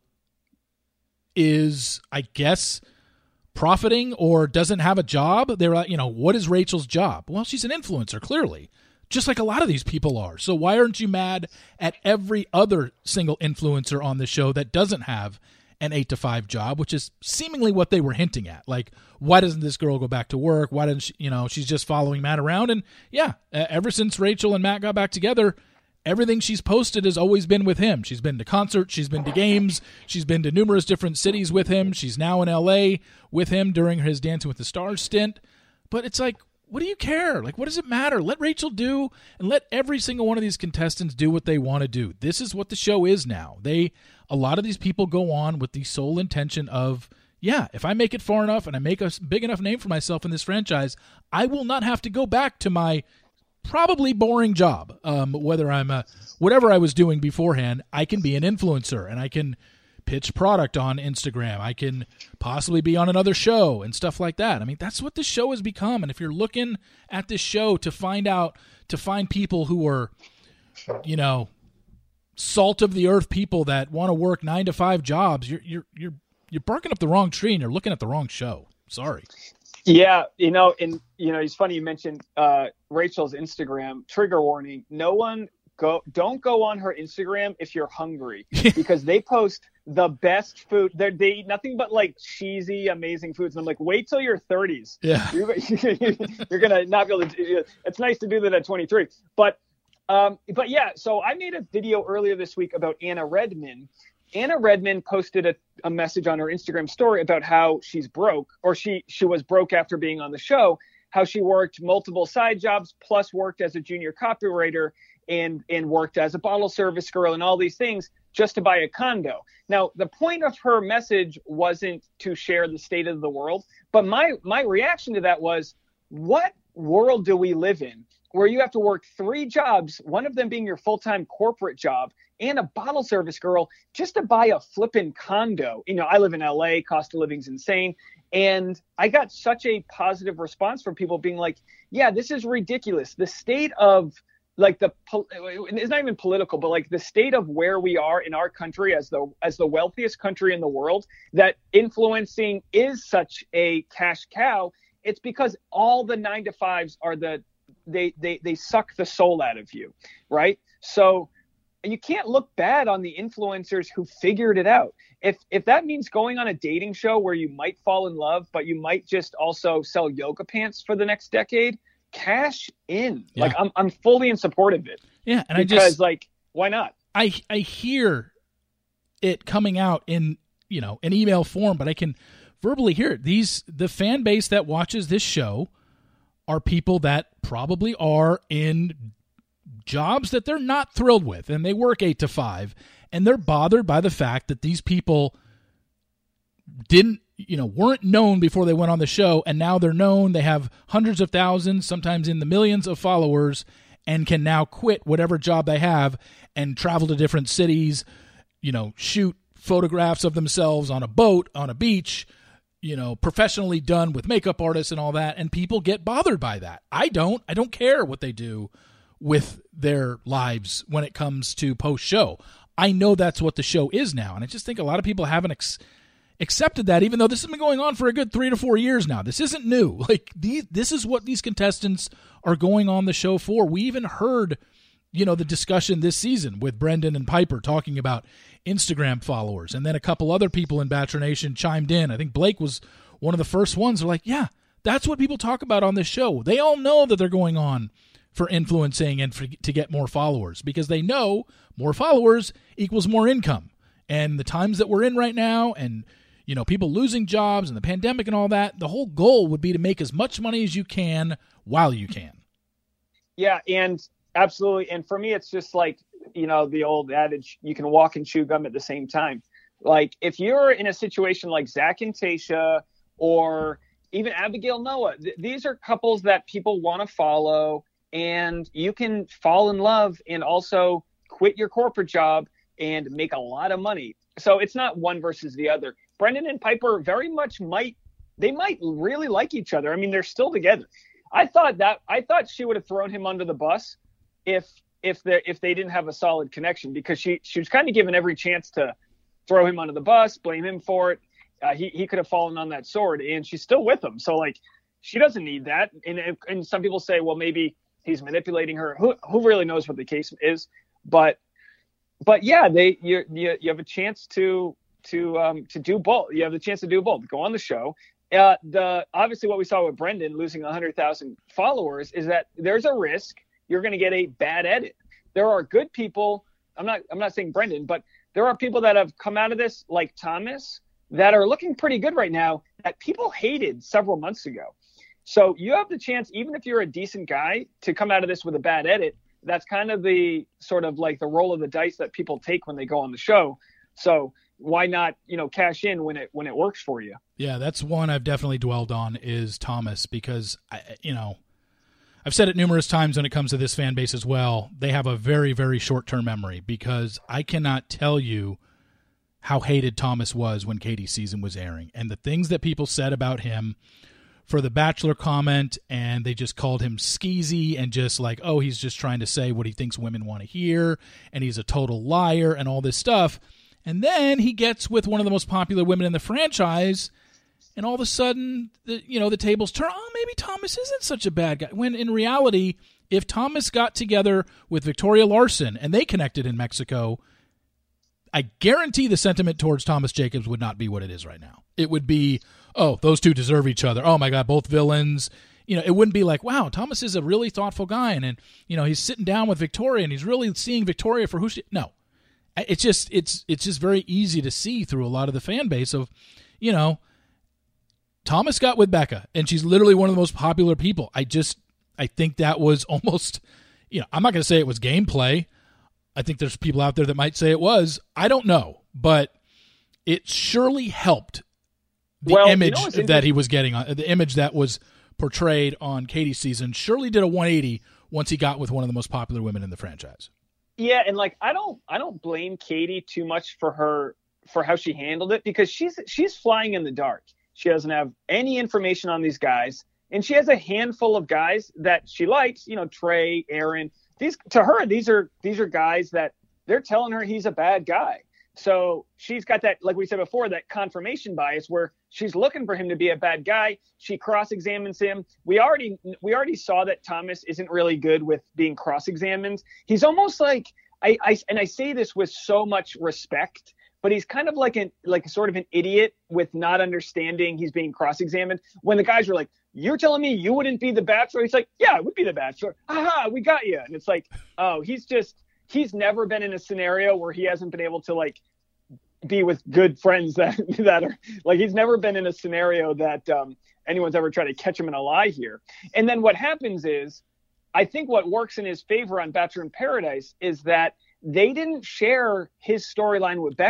is, I guess, profiting or doesn't have a job. They're like, you know, what is Rachel's job? Well, she's an influencer, clearly, just like a lot of these people are. So why aren't you mad at every other single influencer on the show that doesn't have an eight to five job, which is seemingly what they were hinting at? Like, why doesn't this girl go back to work? Why doesn't she, you know, she's just following Matt around. And yeah, ever since Rachel and Matt got back together, everything she's posted has always been with him. She's been to concerts. She's been to games. She's been to numerous different cities with him. She's now in L A with him during his Dancing with the Stars stint. But it's like, what do you care? Like, what does it matter? Let Rachel do, and let every single one of these contestants do what they want to do. This is what the show is now. They, a lot of these people go on with the sole intention of, yeah, if I make it far enough and I make a big enough name for myself in this franchise, I will not have to go back to my probably boring job. Um, whether I'm a, whatever I was doing beforehand, I can be an influencer and I can pitch product on Instagram. I can possibly be on another show and stuff like that. I mean, that's what this show has become. And if you're looking at this show to find out, to find people who are, you know, salt of the earth people that want to work nine to five jobs, you're, you're, you're, you're barking up the wrong tree and you're looking at the wrong show. Sorry. Yeah, you know, and you know, it's funny you mentioned uh, Rachel's Instagram. Trigger warning: no one go, don't go on her Instagram if you're hungry, because they post the best food. They're, they eat nothing but like cheesy, amazing foods. And I'm like, wait till your thirties. Yeah, you're, you're gonna not be able to. It's nice to do that at twenty-three, but um, but yeah. So I made a video earlier this week about Anna Redman. Anna Redman posted a, a message on her Instagram story about how she's broke, or she, she was broke after being on the show, how she worked multiple side jobs, plus worked as a junior copywriter and, and worked as a bottle service girl and all these things just to buy a condo. Now, the point of her message wasn't to share the state of the world, but my, my reaction to that was, what world do we live in where you have to work three jobs, one of them being your full-time corporate job, and a bottle service girl just to buy a flippin' condo? You know, I live in L A, cost of living's insane. And I got such a positive response from people being like, yeah, this is ridiculous. The state of like the, it's not even political, but like the state of where we are in our country as the, as the wealthiest country in the world, that influencing is such a cash cow. It's because all the nine to fives are the, they, they, they suck the soul out of you. Right. So you can't look bad on the influencers who figured it out. If if that means going on a dating show where you might fall in love, but you might just also sell yoga pants for the next decade, cash in. Yeah. Like I'm I'm fully in support of it. Yeah, and because, I just like, why not? I I hear it coming out in, you know, an email form, but I can verbally hear it. These the fan base that watches this show are people that probably are in jobs that they're not thrilled with, and they work eight to five, and they're bothered by the fact that these people didn't, you know, weren't known before they went on the show, and now they're known. They have hundreds of thousands, sometimes in the millions of followers, and can now quit whatever job they have and travel to different cities, you know, shoot photographs of themselves on a boat, on a beach, you know, professionally done with makeup artists and all that, and people get bothered by that. I don't. I don't care what they do with their lives when it comes to post-show. I know that's what the show is now, and I just think a lot of people haven't ex- accepted that, even though this has been going on for a good three to four years now. This isn't new. Like, these, this is what these contestants are going on the show for. We even heard, you know, the discussion this season with Brendan and Piper talking about Instagram followers, and then a couple other people in Bachelor Nation chimed in. I think Blake was one of the first ones. They're like, yeah, that's what people talk about on this show. They all know that they're going on for influencing and for, to get more followers, because they know more followers equals more income. And the times that we're in right now, and you know, people losing jobs and the pandemic and all that, the whole goal would be to make as much money as you can while you can. Yeah, and absolutely. And for me, it's just like, you know, the old adage, you can walk and chew gum at the same time. Like, if you're in a situation like Zach and Tayshia, or even Abigail Noah, th- these are couples that people want to follow, and you can fall in love and also quit your corporate job and make a lot of money. So it's not one versus the other. Brendan and Piper very much might, they might really like each other. I mean, they're still together. I thought that, I thought she would have thrown him under the bus if, if they if they didn't have a solid connection, because she, she was kind of given every chance to throw him under the bus, blame him for it. Uh, he, he could have fallen on that sword, and she's still with him. So like, she doesn't need that. And, and some people say, well, maybe he's manipulating her. Who, who really knows what the case is? But, but yeah, they, you, you, you have a chance to, to um to do both. You have the chance to do both. Go on the show. Uh, the obviously what we saw with Brendan losing one hundred thousand followers is that there's a risk you're going to get a bad edit. There are good people. I'm not I'm not saying Brendan, but there are people that have come out of this, like Thomas, that are looking pretty good right now, that people hated several months ago. So you have the chance, even if you're a decent guy, to come out of this with a bad edit. That's kind of the sort of like the roll of the dice that people take when they go on the show. So why not, you know, cash in when it when it works for you? Yeah, that's one I've definitely dwelled on, is Thomas, because I, you know, I've said it numerous times when it comes to this fan base as well. They have a very, very short-term memory, because I cannot tell you how hated Thomas was when Katie's season was airing, and the things that people said about him for the Bachelor comment, and they just called him skeezy and just like, oh, he's just trying to say what he thinks women want to hear, and he's a total liar and all this stuff. And then he gets with one of the most popular women in the franchise, and all of a sudden, the, you know, the tables turn. Oh, maybe Thomas isn't such a bad guy. When in reality, if Thomas got together with Victoria Larson and they connected in Mexico, I guarantee the sentiment towards Thomas Jacobs would not be what it is right now. It would be, oh, those two deserve each other. Oh, my God, both villains. You know, it wouldn't be like, wow, Thomas is a really thoughtful guy, and, and you know, he's sitting down with Victoria, and he's really seeing Victoria for who she... No. It's just it's it's just very easy to see through a lot of the fan base of, you know, Thomas got with Becca, and she's literally one of the most popular people. I just I think that was almost, you know, I'm not going to say it was gameplay. I think there's people out there that might say it was. I don't know, but it surely helped the well, image you know that he was getting on, the image that was portrayed on Katie's season. Surely did a one eighty once he got with one of the most popular women in the franchise. Yeah, and like I don't I don't blame Katie too much for her for how she handled it, because she's she's flying in the dark. She doesn't have any information on these guys, and she has a handful of guys that she likes, you know, Trey, Aaron. These to her, these are these are guys that they're telling her he's a bad guy. So she's got that, like we said before, that confirmation bias where she's looking for him to be a bad guy. She cross-examines him. We already we already saw that Thomas isn't really good with being cross-examined. He's almost like I, I and I say this with so much respect, but he's kind of like an like sort of an idiot with not understanding he's being cross-examined. When the guys are like, "You're telling me you wouldn't be the Bachelor?" He's like, "Yeah, I would be the Bachelor." Aha, we got you. And it's like, oh, he's just he's never been in a scenario where he hasn't been able to like be with good friends that that are like, he's never been in a scenario that um, anyone's ever tried to catch him in a lie here. And then what happens is, I think what works in his favor on Bachelor in Paradise is that they didn't share his storyline with Becca.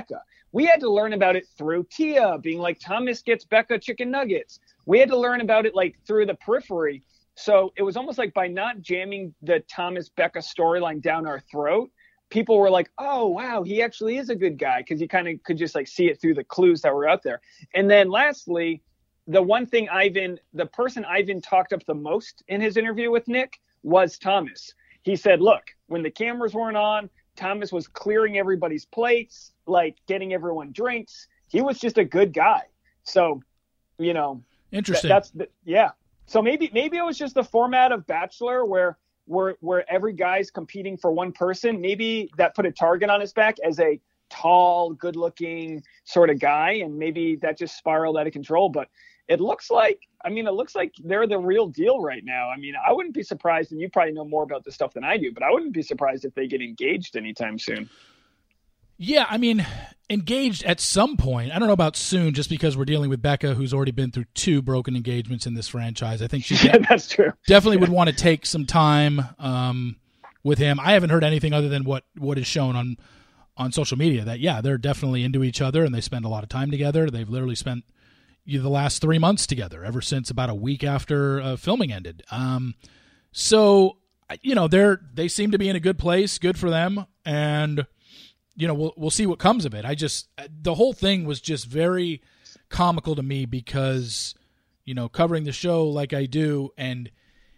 We had to learn about it through Tia being like, Thomas gets Becca chicken nuggets. We had to learn about it like through the periphery. So it was almost like by not jamming the Thomas Becca storyline down our throat, people were like, oh, wow, he actually is a good guy, because you kind of could just like see it through the clues that were out there. And then lastly, the one thing Ivan, the person Ivan talked up the most in his interview with Nick was Thomas. He said, look, when the cameras weren't on, Thomas was clearing everybody's plates, like getting everyone drinks. He was just a good guy. So, you know, interesting. Th- that's the, yeah. So maybe maybe it was just the format of Bachelor where where where every guy's competing for one person. Maybe that put a target on his back as a tall, good-looking sort of guy, and maybe that just spiraled out of control. But it looks like, I mean, it looks like they're the real deal right now. I mean, I wouldn't be surprised, and you probably know more about this stuff than I do, but I wouldn't be surprised if they get engaged anytime soon. Yeah, I mean, engaged at some point. I don't know about soon, just because we're dealing with Becca, who's already been through two broken engagements in this franchise. I think she yeah, that's true. definitely yeah. would want to take some time um, with him. I haven't heard anything other than what, what is shown on on social media, that, yeah, they're definitely into each other, and they spend a lot of time together. They've literally spent the last three months together, ever since about a week after uh, filming ended. Um, so, you know, they're they seem to be in a good place. Good for them, and you know, we'll we'll see what comes of it. I just the whole thing was just very comical to me, because, you know, covering the show like I do and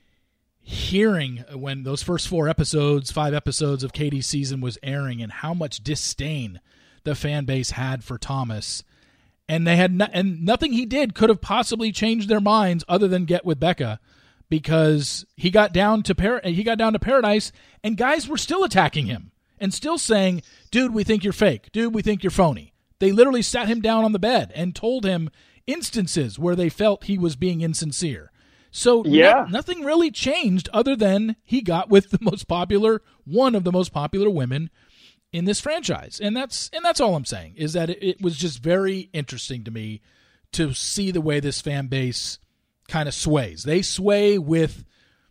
hearing when those first four episodes, five episodes of Katie's season was airing, and how much disdain the fan base had for Thomas. And they had no, and nothing he did could have possibly changed their minds other than get with Becca, because he got down to par- he got down to Paradise, and guys were still attacking him and still saying, "Dude, we think you're fake. Dude, we think you're phony." They literally sat him down on the bed and told him instances where they felt he was being insincere. So yeah. no, nothing really changed other than he got with the most popular, one of the most popular women in this franchise. And that's and that's all I'm saying, is that it, it was just very interesting to me to see the way this fan base kind of sways. They sway with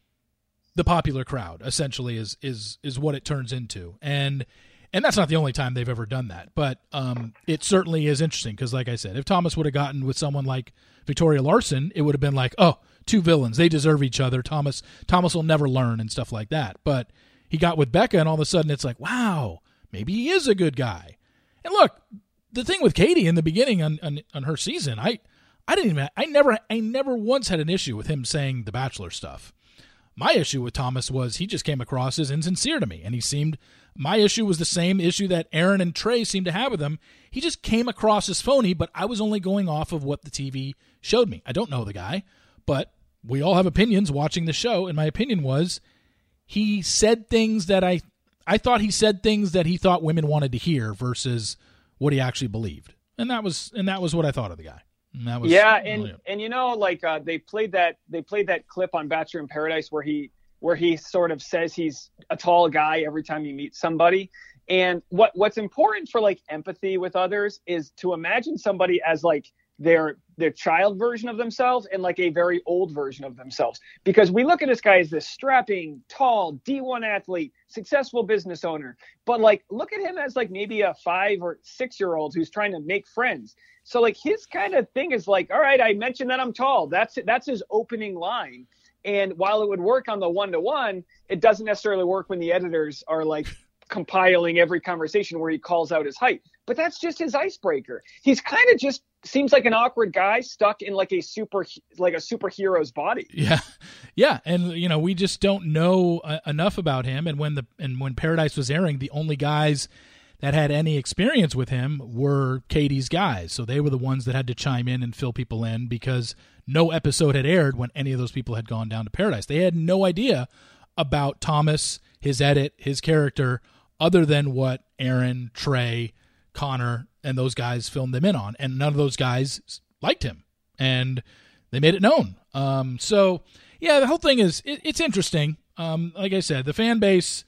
the popular crowd, essentially, is is is what it turns into. And and that's not the only time they've ever done that. But um, it certainly is interesting, because, like I said, if Thomas would have gotten with someone like Victoria Larson, it would have been like, oh, two villains, they deserve each other. Thomas Thomas will never learn and stuff like that. But he got with Becca, and all of a sudden it's like, wow, maybe he is a good guy. And look, the thing with Katie in the beginning on, on, on her season, I, I didn't even, I never, I never once had an issue with him saying the Bachelor stuff. My issue with Thomas was he just came across as insincere to me, and he seemed, my issue was the same issue that Aaron and Trey seemed to have with him. He just came across as phony, but I was only going off of what the T V showed me. I don't know the guy, but we all have opinions watching the show, and my opinion was he said things that I I thought he said things that he thought women wanted to hear versus what he actually believed. And that was and that was what I thought of the guy. And that was Yeah, and really and you know, like uh, they played that they played that clip on Bachelor in Paradise where he where he sort of says he's a tall guy every time he meets somebody. And what what's important for like empathy with others is to imagine somebody as like their their child version of themselves and like a very old version of themselves. Because we look at this guy as this strapping, tall, D one athlete, successful business owner. But like, look at him as like maybe a five or six year old who's trying to make friends. So like his kind of thing is like, all right, I mentioned that I'm tall. That's that's his opening line. And while it would work on the one-to-one, it doesn't necessarily work when the editors are like compiling every conversation where he calls out his height. But that's just his icebreaker. He's kind of just seems like an awkward guy stuck in like a super like a superhero's body. Yeah. Yeah, and you know, we just don't know uh, enough about him, and when the and when Paradise was airing, the only guys that had any experience with him were Katie's guys. So they were the ones that had to chime in and fill people in, because no episode had aired when any of those people had gone down to Paradise. They had no idea about Thomas, his edit, his character, other than what Aaron, Trey, Connor, and those guys filmed them in on. And none of those guys liked him, and they made it known. Um, so, yeah, the whole thing is, it, it's interesting. Um, like I said, the fan base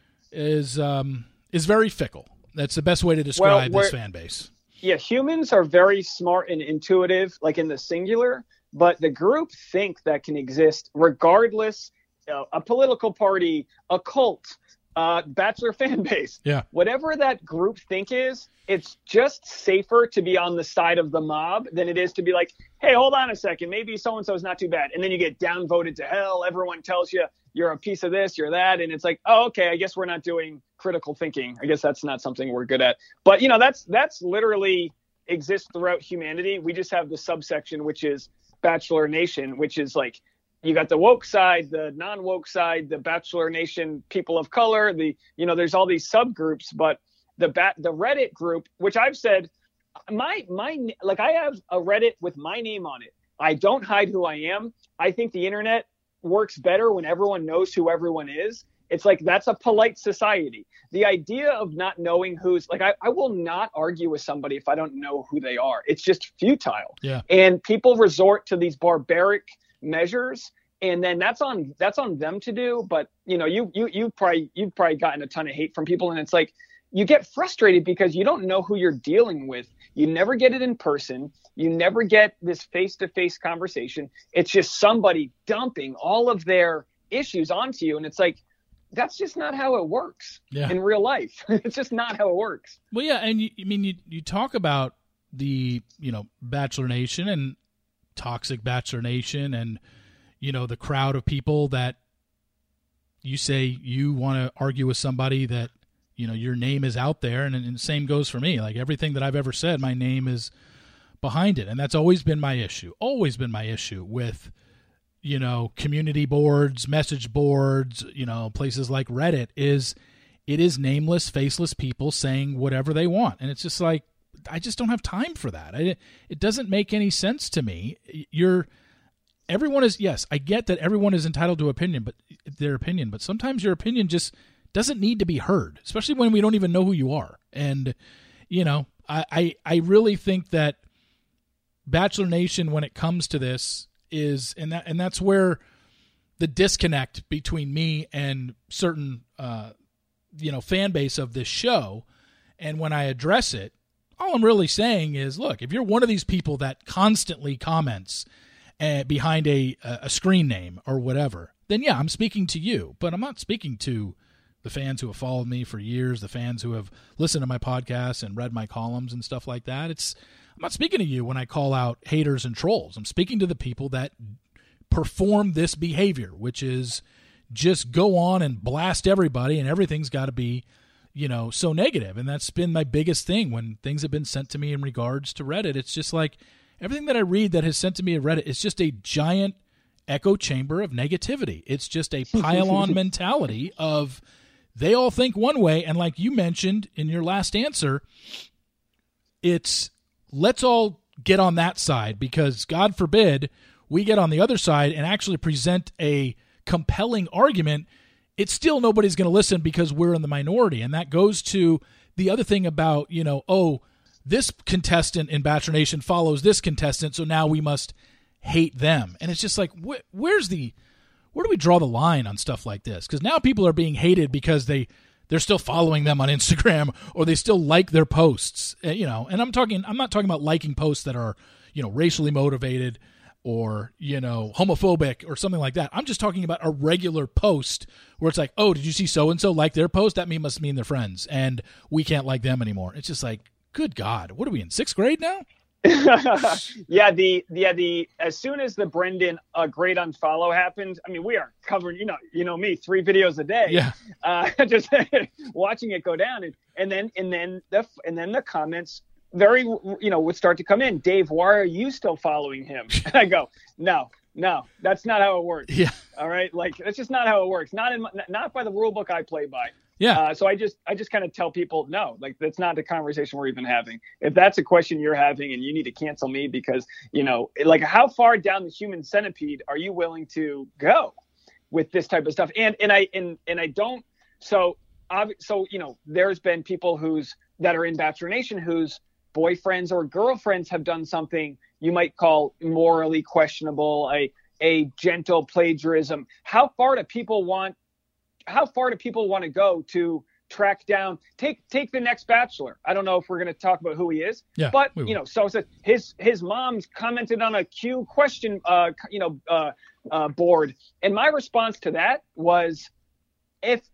is um, is very fickle. That's the best way to describe well, this fan base. Yeah, humans are very smart and intuitive, like in the singular, but the group think that can exist regardless, uh, a political party, a cult, uh, Bachelor fan base. Yeah. Whatever that group think is, it's just safer to be on the side of the mob than it is to be like, hey, hold on a second, maybe so-and-so is not too bad. And then you get downvoted to hell. Everyone tells you you're a piece of this, you're that. And it's like, oh, okay, I guess we're not doing critical thinking. I guess that's not something we're good at. But, you know, that's that's literally exists throughout humanity. We just have the subsection, which is Bachelor Nation, which is like, you got the woke side, the non-woke side, the Bachelor Nation people of color, the, you know, there's all these subgroups, but the bat, the Reddit group, which I've said, my, my, like I have a Reddit with my name on it. I don't hide who I am. I think the internet works better when everyone knows who everyone is. It's like, that's a polite society. The idea of not knowing who's like, I, I will not argue with somebody if I don't know who they are. It's just futile. Yeah. And people resort to these barbaric measures, and then that's on that's on them to do. But you know, you you you probably you've probably gotten a ton of hate from people, and it's like you get frustrated because you don't know who you're dealing with. You never get it in person. You never get this face-to-face conversation. It's just somebody dumping all of their issues onto you, and it's like, that's just not how it works yeah. in real life. It's just not how it works. Well, yeah, and you, I mean, you you talk about the you know Bachelor Nation and toxic Bachelor Nation, and you know the crowd of people that you say you want to argue with somebody that you know your name is out there, and, and the same goes for me. Like everything that I've ever said, my name is behind it, and that's always been my issue. Always been my issue with you know community boards, message boards, you know places like Reddit. Is it is nameless, faceless people saying whatever they want, and it's just like, I just don't have time for that. I, it doesn't make any sense to me. You're everyone is yes, I get that everyone is entitled to opinion, but their opinion, but sometimes your opinion just doesn't need to be heard, especially when we don't even know who you are. And you know, I I, I really think that Bachelor Nation, when it comes to this, is and that and that's where the disconnect between me and certain uh, you know fan base of this show. And when I address it, all I'm really saying is, look, if you're one of these people that constantly comments uh, behind a a screen name or whatever, then yeah, I'm speaking to you. But I'm not speaking to the fans who have followed me for years, the fans who have listened to my podcasts and read my columns and stuff like that. It's I'm not speaking to you when I call out haters and trolls. I'm speaking to the people that perform this behavior, which is just go on and blast everybody, and everything's got to be, you know, so negative. And that's been my biggest thing when things have been sent to me in regards to Reddit. It's just like everything that I read that has sent to me at Reddit is just a giant echo chamber of negativity. It's just a pile-on mentality of they all think one way. And like you mentioned in your last answer, it's let's all get on that side, because God forbid we get on the other side and actually present a compelling argument. It's still nobody's going to listen because we're in the minority. And that goes to the other thing about, you know, oh, this contestant in Bachelor Nation follows this contestant, so now we must hate them. And it's just like, wh- where's the, where do we draw the line on stuff like this? Because now people are being hated because they, they're still following them on Instagram, or they still like their posts, uh, you know, and I'm talking, I'm not talking about liking posts that are, you know, racially motivated or, you know, homophobic or something like that. I'm just talking about a regular post where it's like, oh, did you see so-and-so like their post? That mean must mean they're friends, and we can't like them anymore. It's just like, good God, what are we in, sixth grade now? yeah, the yeah the as soon as the Brendan uh, great unfollow happened, I mean, we are covering, you know, you know me, three videos a day, yeah, uh, just watching it go down, and, and then and then the and then the comments very, you know, would start to come in. Dave, why are you still following him? And I go, no, no, that's not how it works. Yeah, all right, like that's just not how it works. Not in not by the rule book I play by. Yeah. Uh, so I just I just kind of tell people, no, like that's not the conversation we're even having. If that's a question you're having and you need to cancel me because, you know, like how far down the human centipede are you willing to go with this type of stuff? And and I and and I don't. So so you know, there's been people who's that are in Bachelor Nation whose boyfriends or girlfriends have done something you might call morally questionable, a a gentle plagiarism. How far do people want? How far do people want to go to track down, take, take the next Bachelor? I don't know if we're going to talk about who he is, yeah, but you know, so it's his, his mom's commented on a Q question, uh, you know, uh, uh, board. And my response to that was, if,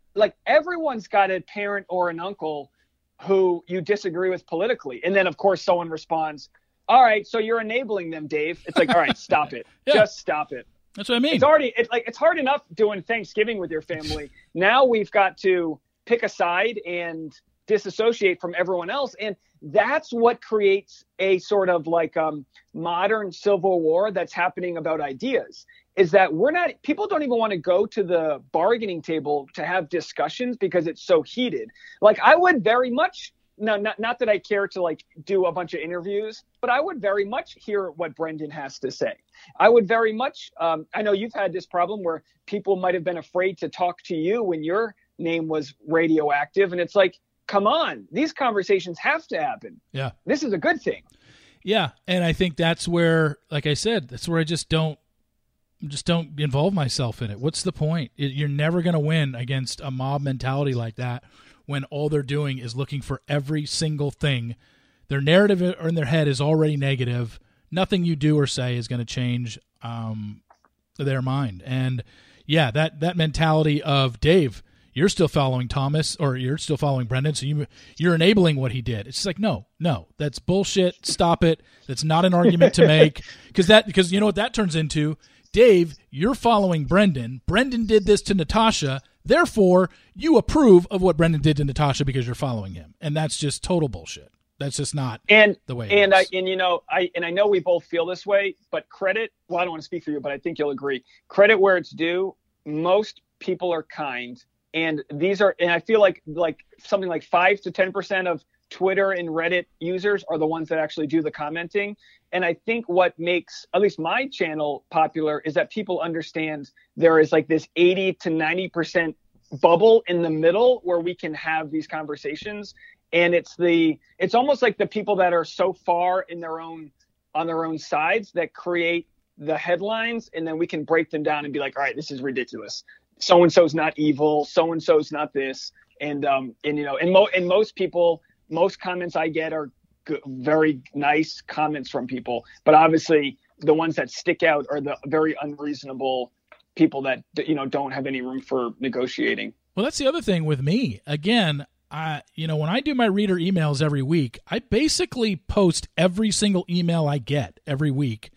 like everyone's got a parent or an uncle who you disagree with politically. And then of course someone responds, all right, so you're enabling them, Dave. It's like, all right, stop it. Yeah. Just stop it. That's what I mean. It's already, it's like, it's hard enough doing Thanksgiving with your family. Now we've got to pick a side and disassociate from everyone else. And that's what creates a sort of like um, modern civil war that's happening about ideas, is that we're not, people don't even want to go to the bargaining table to have discussions because it's so heated. Like I would very much, no, not, not that I care to like do a bunch of interviews, but I would very much hear what Brendan has to say. I would very much, um, I know you've had this problem where people might have been afraid to talk to you when your name was radioactive. And it's like, come on, these conversations have to happen. Yeah. This is a good thing. Yeah. And I think that's where, like I said, that's where I just don't, just don't involve myself in it. What's the point? You're never going to win against a mob mentality like that when all they're doing is looking for every single thing. Their narrative in their head is already negative. Nothing you do or say is going to change um, their mind. And yeah, that, that mentality of, Dave, you're still following Thomas or you're still following Brendan, so you, you're enabling what he did. It's just like, no, no, that's bullshit. Stop it. That's not an argument to make. Because that, because you know what that turns into? Dave, you're following Brendan. Brendan did this to Natasha. Therefore, you approve of what Brendan did to Natasha because you're following him. And that's just total bullshit. That's just not and, the way it and is. I, and, you know, I, and I know we both feel this way, but credit, well, I don't want to speak for you, but I think you'll agree. Credit where it's due. Most people are kind. And these are, and I feel like, like something like five to ten percent of Twitter and Reddit users are the ones that actually do the commenting. And I think what makes at least my channel popular is that people understand there is like this eighty to ninety percent bubble in the middle where we can have these conversations. And it's the, it's almost like the people that are so far in their own, on their own sides that create the headlines. And then we can break them down and be like, all right, this is ridiculous. So-and-so's not evil. So-and-so's not this. And, um, and, you know, and, mo- and most people, most comments I get are good, very nice comments from people, but obviously the ones that stick out are the very unreasonable people that, you know, don't have any room for negotiating. Well, that's the other thing with me. Again, I, you know, when I do my reader emails every week, I basically post every single email I get every week,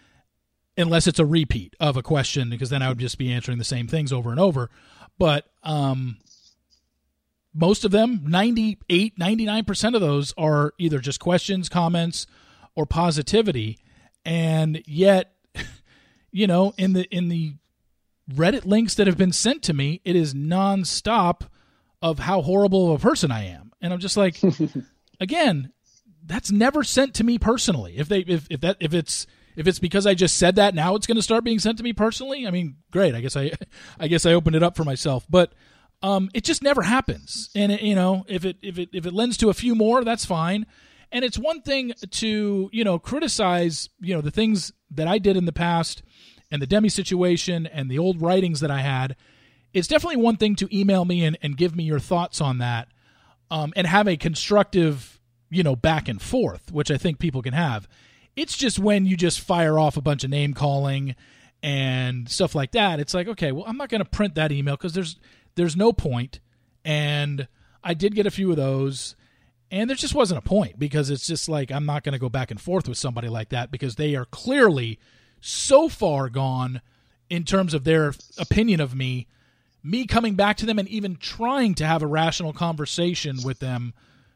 unless it's a repeat of a question, because then I would just be answering the same things over and over. But um, most of them, ninety-eight, ninety-nine percent of those are either just questions, comments, or positivity. And yet, you know, in the in the Reddit links that have been sent to me, it is nonstop of how horrible of a person I am. And I'm just like, again, that's never sent to me personally. If they if, if that if it's If it's because I just said that, now it's going to start being sent to me personally. I mean, great. I guess I, I guess I opened it up for myself, but um, it just never happens. And it, you know, if it if it if it lends to a few more, that's fine. And it's one thing to you know criticize you know the things that I did in the past, and the Demi situation, and the old writings that I had. It's definitely one thing to email me and, and give me your thoughts on that, um, and have a constructive you know back and forth, which I think people can have. It's just when you just fire off a bunch of name calling and stuff like that. It's like, okay, well, I'm not going to print that email because there's there's no point. And I did get a few of those, and there just wasn't a point because it's just like I'm not going to go back and forth with somebody like that because they are clearly so far gone in terms of their opinion of me. Me coming back to them and even trying to have a rational conversation with them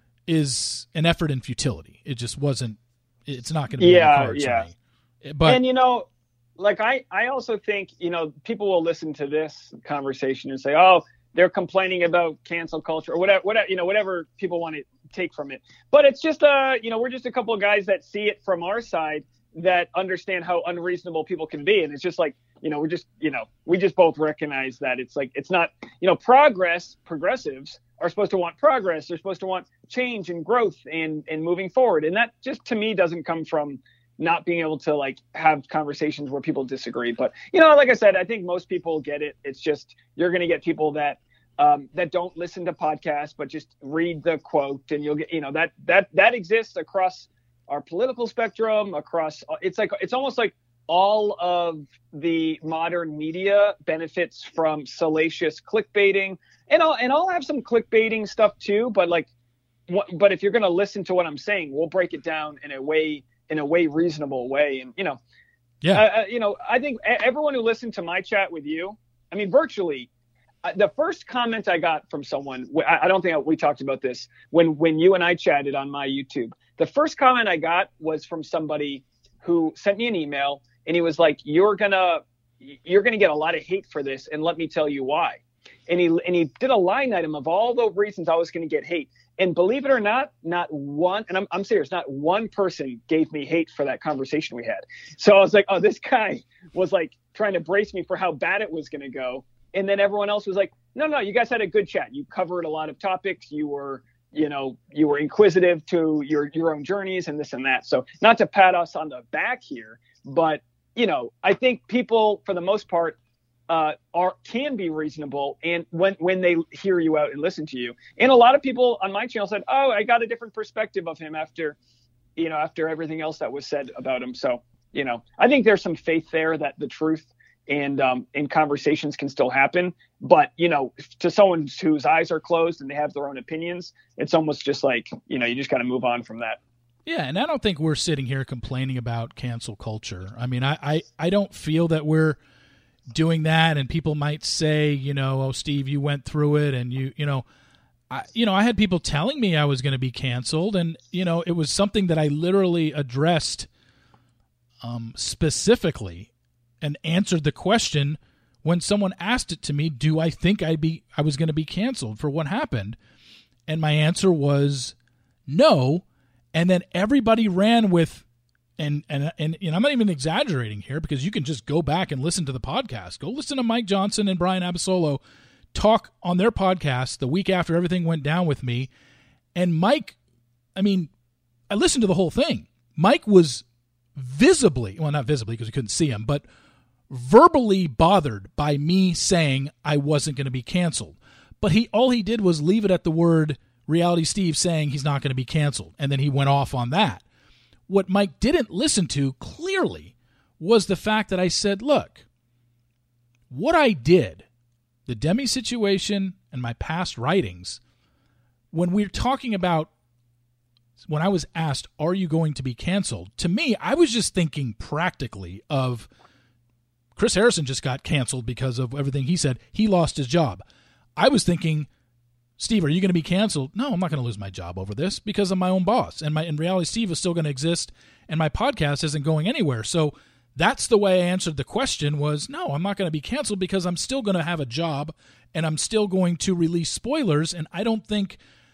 is an effort in futility. It just wasn't. It's not going to be yeah, in the cards yeah. for me. But, and, you know, like I, I also think, you know, people will listen to this conversation and say, oh, they're complaining about cancel culture or whatever, whatever, you know, whatever people want to take from it. But it's just, uh, you know, we're just a couple of guys that see it from our side that understand how unreasonable people can be. And it's just like, you know, we're just, you know, we just both recognize that it's like, it's not, you know, progress, progressives are supposed to want progress. They're supposed to want change and growth and, and moving forward. And that just, to me, doesn't come from not being able to like have conversations where people disagree. But, you know, like I said, I think most people get it. It's just, you're going to get people that, um, that don't listen to podcasts, but just read the quote, and you'll get, you know, that, that, that exists across our political spectrum, across, it's like, it's almost like all of the modern media benefits from salacious clickbaiting, and I'll and I'll have some clickbaiting stuff too. But like, what, but if you're going to listen to what I'm saying, we'll break it down in a way in a way reasonable way, and you know, yeah, uh, you know, I think everyone who listened to my chat with you, I mean, virtually. Uh, the first comment I got from someone, I, I don't think we talked about this when when you and I chatted on my YouTube. The first comment I got was from somebody who sent me an email, and he was like, "You're gonna you're gonna get a lot of hate for this, and let me tell you why." And he and he did a line item of all the reasons I was going to get hate. And believe it or not, not one, and I'm I'm serious, not one person gave me hate for that conversation we had. So I was like, oh, this guy was like trying to brace me for how bad it was going to go. And then everyone else was like, no, no, you guys had a good chat. You covered a lot of topics. You were, you know, you were inquisitive to your, your own journeys and this and that. So not to pat us on the back here, but, you know, I think people, for the most part, uh, are can be reasonable. And when, when they hear you out and listen to you. And a lot of people on my channel said, oh, I got a different perspective of him after, you know, after everything else that was said about him. So, you know, I think there's some faith there that the truth and um, and conversations can still happen. But, you know, to someone whose eyes are closed and they have their own opinions, it's almost just like, you know, you just got to move on from that. Yeah, and I don't think we're sitting here complaining about cancel culture. I mean, I, I, I don't feel that we're doing that, and people might say, you know, oh, Steve, you went through it, and you, you know, I, you know, I had people telling me I was going to be canceled, and, you know, it was something that I literally addressed um, specifically and answered the question when someone asked it to me, do I think I'd be I was going to be canceled for what happened? And my answer was no. And then everybody ran with, and and and, and I'm not even exaggerating here, because you can just go back and listen to the podcast. Go listen to Mike Johnson and Brian Abasolo talk on their podcast the week after everything went down with me. And Mike, I mean, I listened to the whole thing. Mike was visibly, well, not visibly because we couldn't see him, but verbally bothered by me saying I wasn't going to be canceled. But he all he did was leave it at the word Reality Steve saying he's not going to be canceled, and then he went off on that. What Mike didn't listen to clearly was the fact that I said, look, what I did, the Demi situation and my past writings, when we're talking about, when I was asked, are you going to be canceled? To me, I was just thinking practically of Chris Harrison just got canceled because of everything he said. He lost his job. I was thinking, Steve, are you going to be canceled? No, I'm not going to lose my job over this because I'm my own boss. And my in Reality Steve is still going to exist, and my podcast isn't going anywhere. So that's the way I answered the question was, no, I'm not going to be canceled because I'm still going to have a job, and I'm still going to release spoilers. And I don't think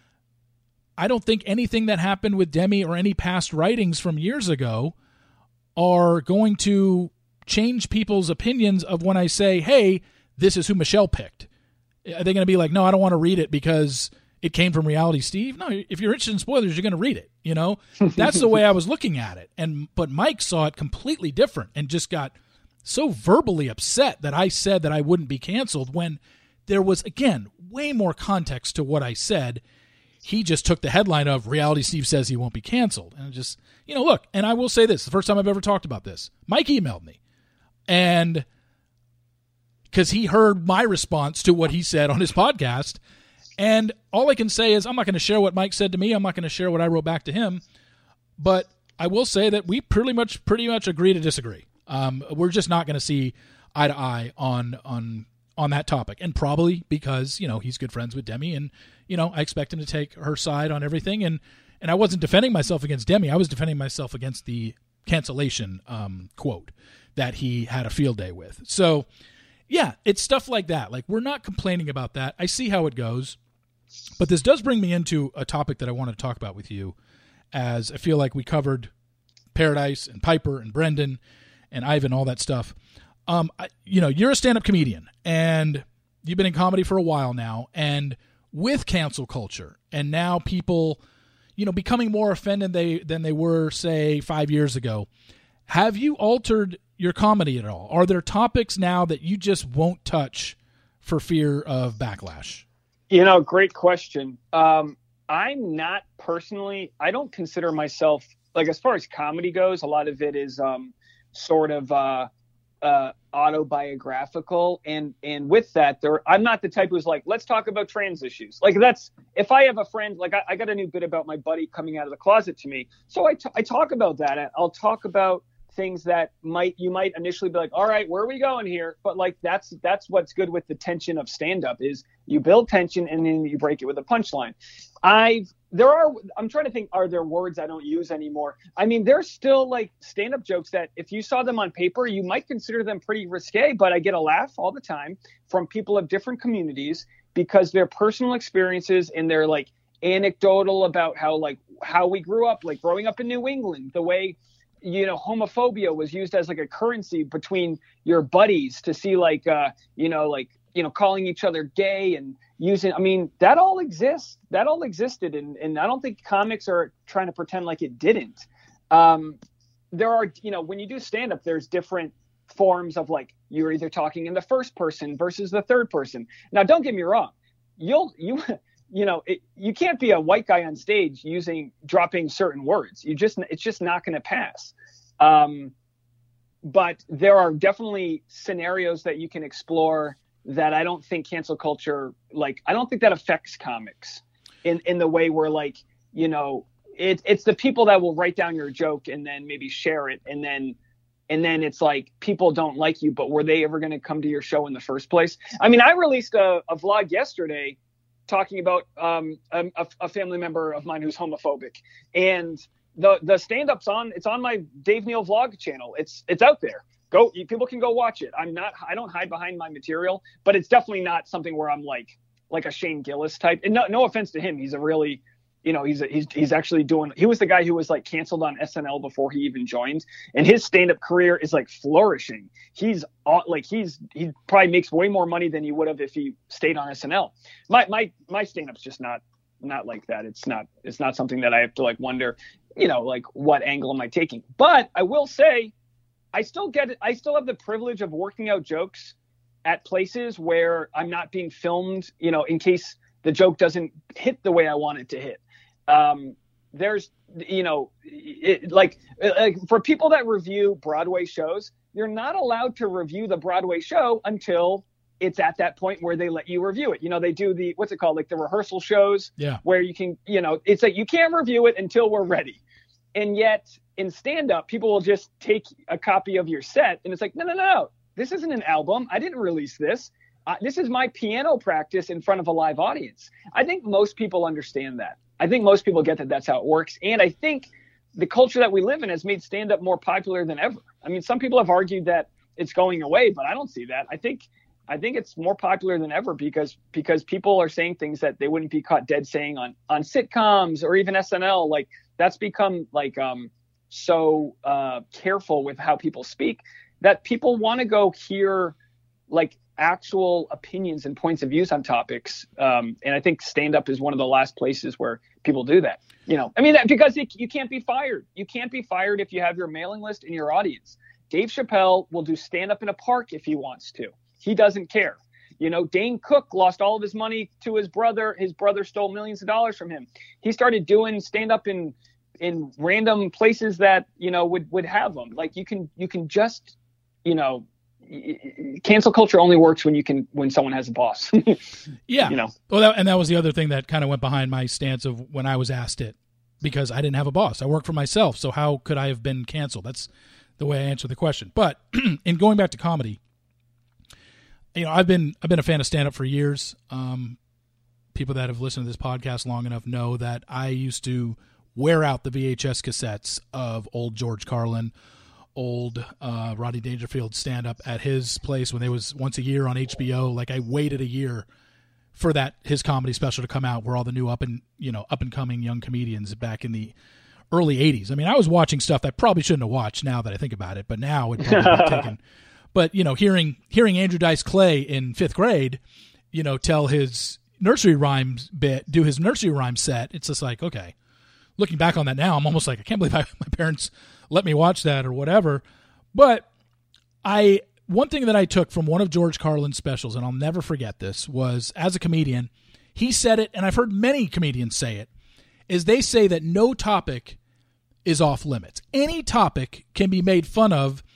I don't think anything that happened with Demi or any past writings from years ago are going to change people's opinions of when I say, hey, this is who Michelle picked. Are they going to be like, no, I don't want to read it because it came from Reality Steve? No, if you're interested in spoilers, you're going to read it. You know, that's the way I was looking at it. And but Mike saw it completely different and just got so verbally upset that I said that I wouldn't be canceled when there was, again, way more context to what I said. He just took the headline of Reality Steve says he won't be canceled. And just, you know, look, and I will say this, the first time I've ever talked about this, Mike emailed me. And because he heard my response to what he said on his podcast. And all I can say is I'm not going to share what Mike said to me. I'm not going to share what I wrote back to him. But I will say that we pretty much pretty much agree to disagree. Um, we're just not going to see eye to eye on on on that topic. And probably because, you know, he's good friends with Demi. And, you know, I expect him to take her side on everything. And, and I wasn't defending myself against Demi. I was defending myself against the cancellation um, quote that he had a field day with. So, yeah, it's stuff like that. Like, we're not complaining about that. I see how it goes. But this does bring me into a topic that I want to talk about with you, as I feel like we covered Paradise and Piper and Brendan and Ivan, all that stuff. Um, I, you know, you're a stand-up comedian, and you've been in comedy for a while now, and with cancel culture, and now people, you know, becoming more offended they, than they were, say, five years ago, have you altered your comedy at all? Are there topics now that you just won't touch for fear of backlash? You know, great question. Um, I'm not personally, I don't consider myself, like, as far as comedy goes, a lot of it is um, sort of uh, uh, autobiographical. And and with that, there I'm not the type who's like, let's talk about trans issues. Like that's if I have a friend, like I, I got a new bit about my buddy coming out of the closet to me. So I, t- I talk about that. I'll talk about things that might you might initially be like, all right, where are we going here? But like that's that's what's good with the tension of stand-up is you build tension and then you break it with a punchline. I've there are I'm trying to think, are there words I don't use anymore? I mean, there's still like stand-up jokes that if you saw them on paper, you might consider them pretty risque, but I get a laugh all the time from people of different communities because their personal experiences and they're like anecdotal about how like how we grew up, like growing up in New England, the way you know, homophobia was used as like a currency between your buddies to see like, uh, you know, like, you know, calling each other gay and using, I mean, that all exists. That all existed. And, and I don't think comics are trying to pretend like it didn't. Um, there are, you know, when you do stand up, there's different forms of like, you're either talking in the first person versus the third person. Now, don't get me wrong. You'll, you, you know, it, you can't be a white guy on stage using, dropping certain words. You just, it's just not going to pass. Um, but there are definitely scenarios that you can explore that I don't think cancel culture, like, I don't think that affects comics in, in the way where like, you know, it, it's the people that will write down your joke and then maybe share it. And then, and then it's like, people don't like you, but were they ever going to come to your show in the first place? I mean, I released a, a vlog yesterday talking about um, a, a family member of mine who's homophobic, and the the stand-up's on. It's on my Dave Neal vlog channel. It's it's out there. Go, people can go watch it. I'm not. I don't hide behind my material, but it's definitely not something where I'm like like a Shane Gillis type. And no, no offense to him, he's a really, you know, he's a, he's he's actually doing. He was the guy who was like canceled on S N L before he even joined, and his stand-up career is like flourishing. He's like he's he probably makes way more money than he would have if he stayed on S N L. My my my stand-up's just not not like that. It's not it's not something that I have to like wonder, you know, like what angle am I taking? But I will say, I still get it. I still have the privilege of working out jokes at places where I'm not being filmed, you know, in case the joke doesn't hit the way I want it to hit. Um, there's, you know, it, like, like for people that review Broadway shows, you're not allowed to review the Broadway show until it's at that point where they let you review it. You know, they do the, what's it called? Like the rehearsal shows, yeah, where you can, you know, it's like, you can't review it until we're ready. And yet in stand-up, people will just take a copy of your set and it's like, no, no, no, this isn't an album. I didn't release this. Uh, this is my piano practice in front of a live audience. I think most people understand that. I think most people get that that's how it works. And I think the culture that we live in has made stand-up more popular than ever. I mean, some people have argued that it's going away, but I don't see that. I think I think it's more popular than ever because because people are saying things that they wouldn't be caught dead saying on, on sitcoms or even S N L. Like that's become like um, so uh, careful with how people speak that people want to go hear like actual opinions and points of views on topics. Um, and I think stand-up is one of the last places where people do that. You know, I mean, because it, you can't be fired. You can't be fired if you have your mailing list and your audience. Dave Chappelle will do stand-up in a park if he wants to. He doesn't care. You know, Dane Cook lost all of his money to his brother. His brother stole millions of dollars from him. He started doing stand-up in in random places that, you know, would, would have them. Like you can you can just, you know, cancel culture only works when you can when someone has a boss. Yeah, you know. Well, that, and that was the other thing that kind of went behind my stance of when I was asked it, because I didn't have a boss. I work for myself, so how could I have been canceled? That's the way I answer the question. But in going back to comedy, you know, I've been I've been a fan of stand up for years. Um, people that have listened to this podcast long enough know that I used to wear out the V H S cassettes of old George Carlin, old uh, Rodney Dangerfield stand-up at his place when they was once a year on H B O. Like I waited a year for that his comedy special to come out, where all the new up and you know up and coming young comedians back in the early eighties. I mean, I was watching stuff that I probably shouldn't have watched now that I think about it, but now it probably been taken. But you know, hearing hearing Andrew Dice Clay in fifth grade, you know, tell his nursery rhymes bit, do his nursery rhyme set, it's just like, okay. Looking back on that now, I'm almost like, I can't believe I, my parents let me watch that or whatever. But I one thing that I took from one of George Carlin's specials, and I'll never forget this, was as a comedian, he said it, and I've heard many comedians say it, is they say that no topic is off limits. Any topic can be made fun of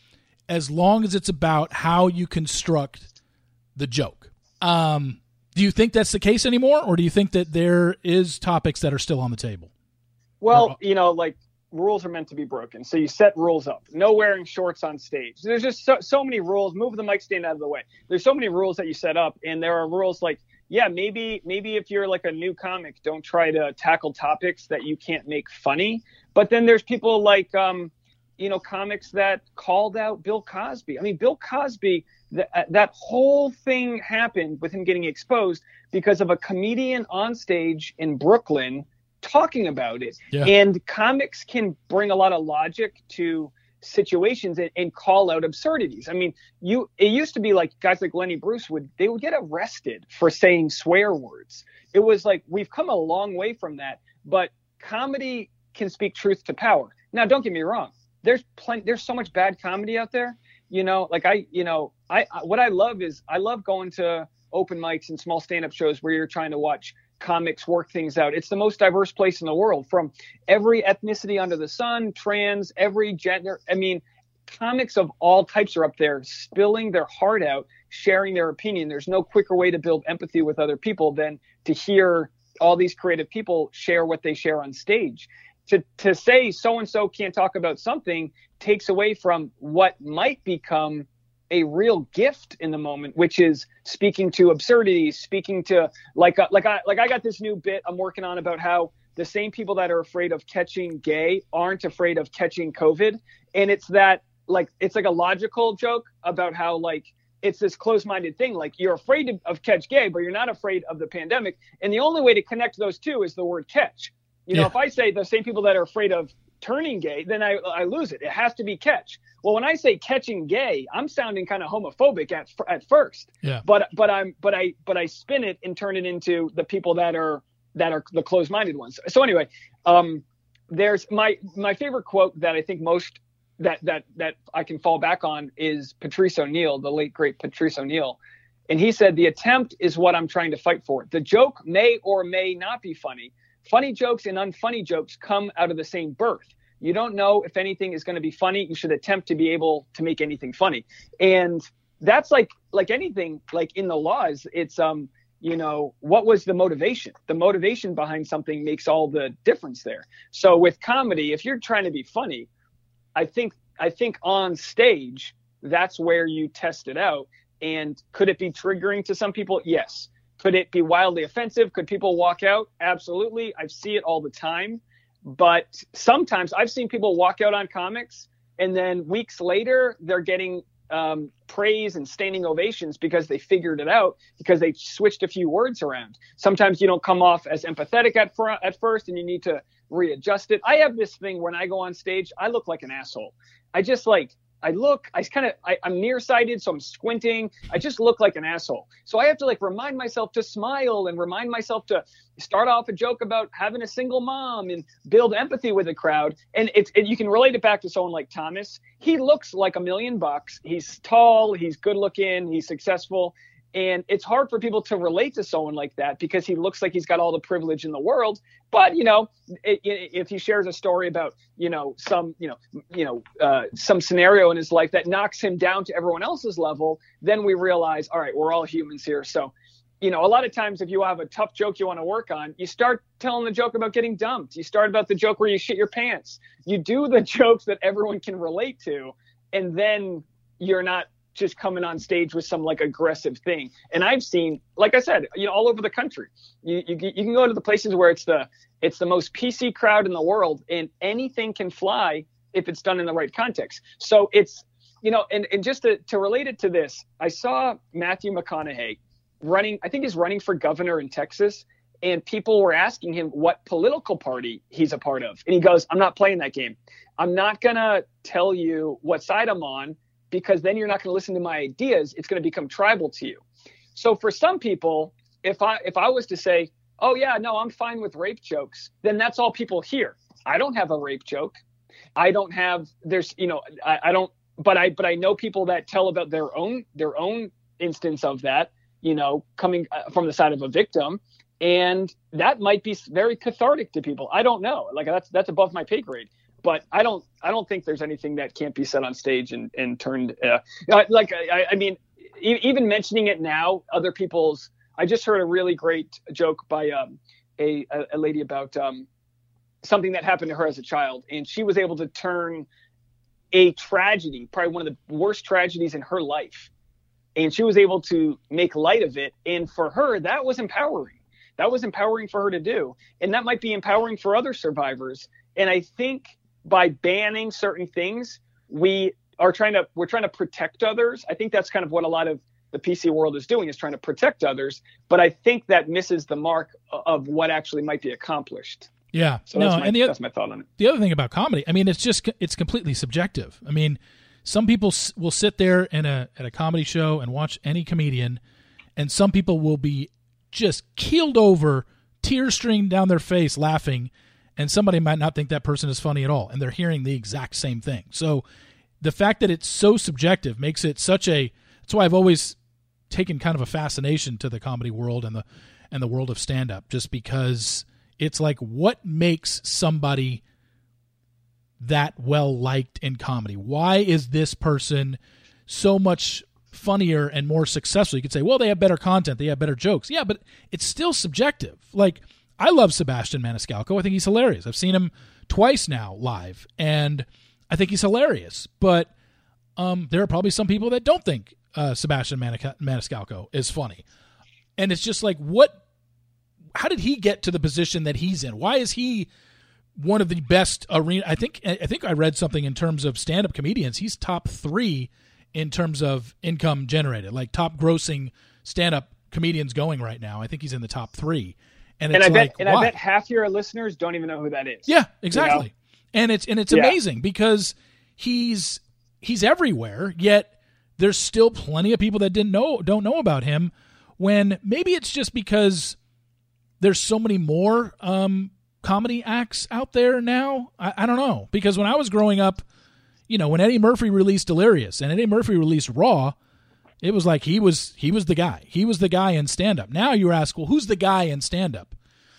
as long as it's about how you construct the joke. Um, do you think that's the case anymore, or do you think that there is topics that are still on the table? Well, or, you know, like rules are meant to be broken. So you set rules up. No wearing shorts on stage. There's just so, so many rules. Move the mic stand out of the way. There's so many rules that you set up, and there are rules like, yeah, maybe maybe if you're like a new comic, don't try to tackle topics that you can't make funny. But then there's people like, um, you know, comics that called out Bill Cosby. I mean, Bill Cosby, th- that whole thing happened with him getting exposed because of a comedian on stage in Brooklyn talking about it. Yeah. And comics can bring a lot of logic to situations and, and call out absurdities. I mean, you it used to be like guys like Lenny Bruce would they would get arrested for saying swear words. It was like we've come a long way from that, but comedy can speak truth to power. Now, don't get me wrong. There's plenty there's so much bad comedy out there. You know, like I, you know, I what I love is I love going to open mics and small stand-up shows where you're trying to watch comics work things out. It's the most diverse place in the world, from every ethnicity under the sun, trans, every gender. I mean, comics of all types are up there spilling their heart out, sharing their opinion. There's no quicker way to build empathy with other people than to hear all these creative people share what they share on stage. To to say so-and-so can't talk about something takes away from what might become a real gift in the moment, which is speaking to absurdities, speaking to like, uh, like I, like I got this new bit I'm working on about how the same people that are afraid of catching gay aren't afraid of catching COVID. And it's that like, it's like a logical joke about how like, it's this closed-minded thing. Like you're afraid of, of catch gay, but you're not afraid of the pandemic. And the only way to connect those two is the word catch. You know, yeah. If I say the same people that are afraid of turning gay, then I, I lose it. It has to be catch. Well, when I say catching gay, I'm sounding kind of homophobic at at first. Yeah. But but I'm but I but I spin it and turn it into the people that are that are the closed-minded ones. So anyway, um, there's my my favorite quote that I think most that that that I can fall back on is Patrice O'Neal, the late great Patrice O'Neal, and he said, "The attempt is what I'm trying to fight for. The joke may or may not be funny. Funny jokes and unfunny jokes come out of the same birth. You don't know if anything is going to be funny. You should attempt to be able to make anything funny." And that's like, like anything, like in the laws, it's, um, you know, what was the motivation? The motivation behind something makes all the difference there. So with comedy, if you're trying to be funny, I think, I think on stage, that's where you test it out. And could it be triggering to some people? Yes. Could it be wildly offensive? Could people walk out? Absolutely. I see it all the time. But sometimes I've seen people walk out on comics and then weeks later they're getting um, praise and standing ovations because they figured it out, because they switched a few words around. Sometimes you don't come off as empathetic at, fr- at first and you need to readjust it. I have this thing when I go on stage, I look like an asshole. I just like, I look, I kind of, I'm nearsighted, so I'm squinting. I just look like an asshole. So I have to like remind myself to smile and remind myself to start off a joke about having a single mom and build empathy with the crowd. And it's, it, you can relate it back to someone like Thomas. He looks like a million bucks. He's tall, he's good looking, he's successful. And it's hard for people to relate to someone like that because he looks like he's got all the privilege in the world. But, you know, it, it, if he shares a story about, you know, some, you know, you know, uh, some scenario in his life that knocks him down to everyone else's level, then we realize, all right, we're all humans here. So, you know, a lot of times if you have a tough joke you want to work on, you start telling the joke about getting dumped. You start about the joke where you shit your pants. You do the jokes that everyone can relate to, and then you're not just coming on stage with some like aggressive thing. And I've seen, like I said, you know, all over the country, you, you, you can go to the places where it's the, it's the most P C crowd in the world and anything can fly if it's done in the right context. So it's, you know, and, and just to, to relate it to this, I saw Matthew McConaughey running, I think he's running for governor in Texas, and people were asking him what political party he's a part of. And he goes, I'm not playing that game. I'm not going to tell you what side I'm on, because then you're not going to listen to my ideas. It's going to become tribal to you. So for some people, if I if I was to say, oh, yeah, no, I'm fine with rape jokes, then that's all people hear. I don't have a rape joke. I don't have there's, you know, I, I don't. But I but I know people that tell about their own their own instance of that, you know, coming from the side of a victim. And that might be very cathartic to people. I don't know. Like that's that's above my pay grade. but I don't I don't think there's anything that can't be said on stage and and turned uh, like I, I mean even mentioning it now, other people's. I just heard a really great joke by um, a a lady about um, something that happened to her as a child, and she was able to turn a tragedy, probably one of the worst tragedies in her life, and she was able to make light of it. And for her, that was empowering. That was empowering for her to do. And that might be empowering for other survivors. And I think by banning certain things, we are trying to, we're trying to protect others. I think that's kind of what a lot of the P C world is doing, is trying to protect others. But I think that misses the mark of what actually might be accomplished. Yeah, so no, that's my, and the other, that's my thought on it. The other thing about comedy, I mean, it's just it's completely subjective. I mean, some people will sit there in a at a comedy show and watch any comedian, and some people will be just keeled over, tears streaming down their face, laughing, and somebody might not think that person is funny at all, and they're hearing the exact same thing. So the fact that it's so subjective makes it such a. That's why I've always taken kind of a fascination to the comedy world and the and the world of stand-up, just because. It's like, what makes somebody that well-liked in comedy? Why is this person so much funnier and more successful? You could say, well, they have better content, they have better jokes. Yeah, but it's still subjective. Like, I love Sebastian Maniscalco. I think he's hilarious. I've seen him twice now live, and I think he's hilarious. But um, there are probably some people that don't think uh, Sebastian Maniscalco is funny. And it's just like, what? How did he get to the position that he's in? Why is he one of the best arena? I think I think I read something in terms of stand-up comedians. He's top three in terms of income generated, like top grossing stand-up comedians going right now. I think he's in the top three. And, and it's I bet, like, and why? I bet half your listeners don't even know who that is. Yeah, exactly. You know? And it's and it's yeah. amazing because he's he's everywhere. Yet there's still plenty of people that didn't know don't know about him. When maybe it's just because there's so many more um, comedy acts out there now. I, I don't know. Because when I was growing up, you know, when Eddie Murphy released Delirious and Eddie Murphy released Raw, it was like he was he was the guy. He was the guy in stand-up. Now you ask, well, who's the guy in stand-up?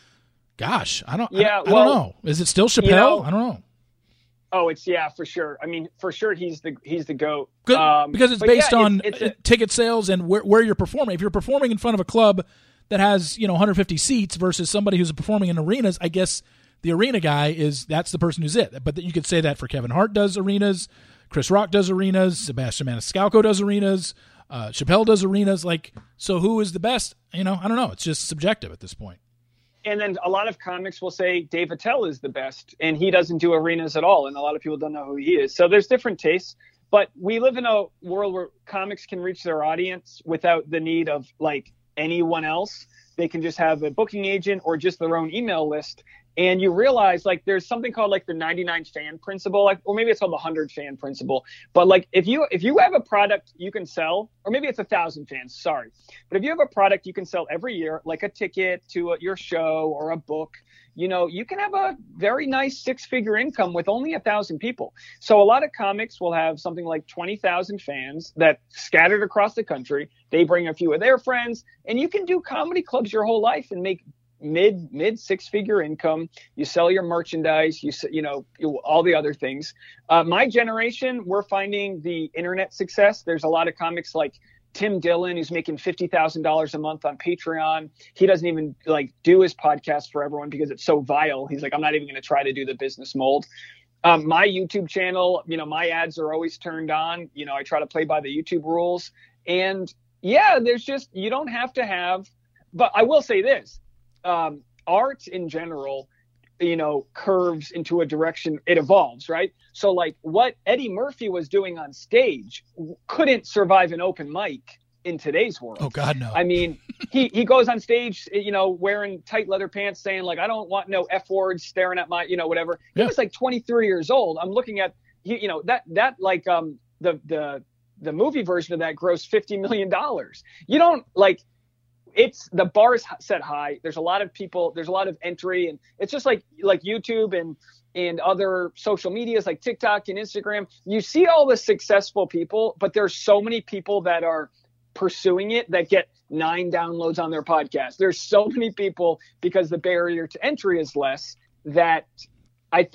Gosh, I don't, yeah, I, don't, well, I don't know. Is it still Chappelle? You know, I don't know. Oh, it's yeah, for sure. I mean, for sure, he's the he's the GOAT. Good, um, because it's based yeah, on it's, it's a, ticket sales and where, where you're performing. If you're performing in front of a club that has, you know, one hundred fifty seats versus somebody who's performing in arenas, I guess the arena guy is, that's the person who's it. But you could say that for Kevin Hart does arenas, Chris Rock does arenas, Sebastian Maniscalco does arenas, uh, Chappelle does arenas. Like, so who is the best? You know, I don't know. It's just subjective at this point. And then a lot of comics will say Dave Attell is the best, and he doesn't do arenas at all. And a lot of people don't know who he is. So there's different tastes. But we live in a world where comics can reach their audience without the need of, like, anyone else. They can just have a booking agent or just their own email list. And you realize, like, there's something called, like, the ninety-nine fan principle, like, or maybe it's called the one hundred fan principle. But, like, if you if you have a product you can sell, or maybe it's a thousand fans, sorry. But if you have a product you can sell every year, like a ticket to a, your show or a book, you know, you can have a very nice six-figure income with only a thousand people. So a lot of comics will have something like twenty thousand fans that scattered across the country. They bring a few of their friends, and you can do comedy clubs your whole life and make mid mid six figure income. You sell your merchandise, you you know you, all the other things. Uh, my generation, we're finding the internet success. There's a lot of comics like Tim Dillon, who's making fifty thousand dollars a month on Patreon. He doesn't even like do his podcast for everyone because it's so vile. He's like, I'm not even going to try to do the business mold. Um, my YouTube channel, you know, my ads are always turned on. You know, I try to play by the YouTube rules. And yeah, there's just, you don't have to have, but I will say this. Um, art in general, you know, curves into a direction, it evolves, right? So like what Eddie Murphy was doing on stage couldn't survive an open mic in today's world. Oh God, no. I mean, he, he goes on stage, you know, wearing tight leather pants saying like, I don't want no F words staring at my, you know, whatever. Yeah. He was like twenty-three years old. I'm looking at, you know, that, that like, um, the, the, the movie version of that grossed fifty million dollars. You don't like, it's the bar's set high. There's a lot of people, there's a lot of entry, and it's just like, like YouTube and, and other social medias like TikTok and Instagram. You see all the successful people, but there's so many people that are pursuing it that get nine downloads on their podcast. There's so many people because the barrier to entry is less that I think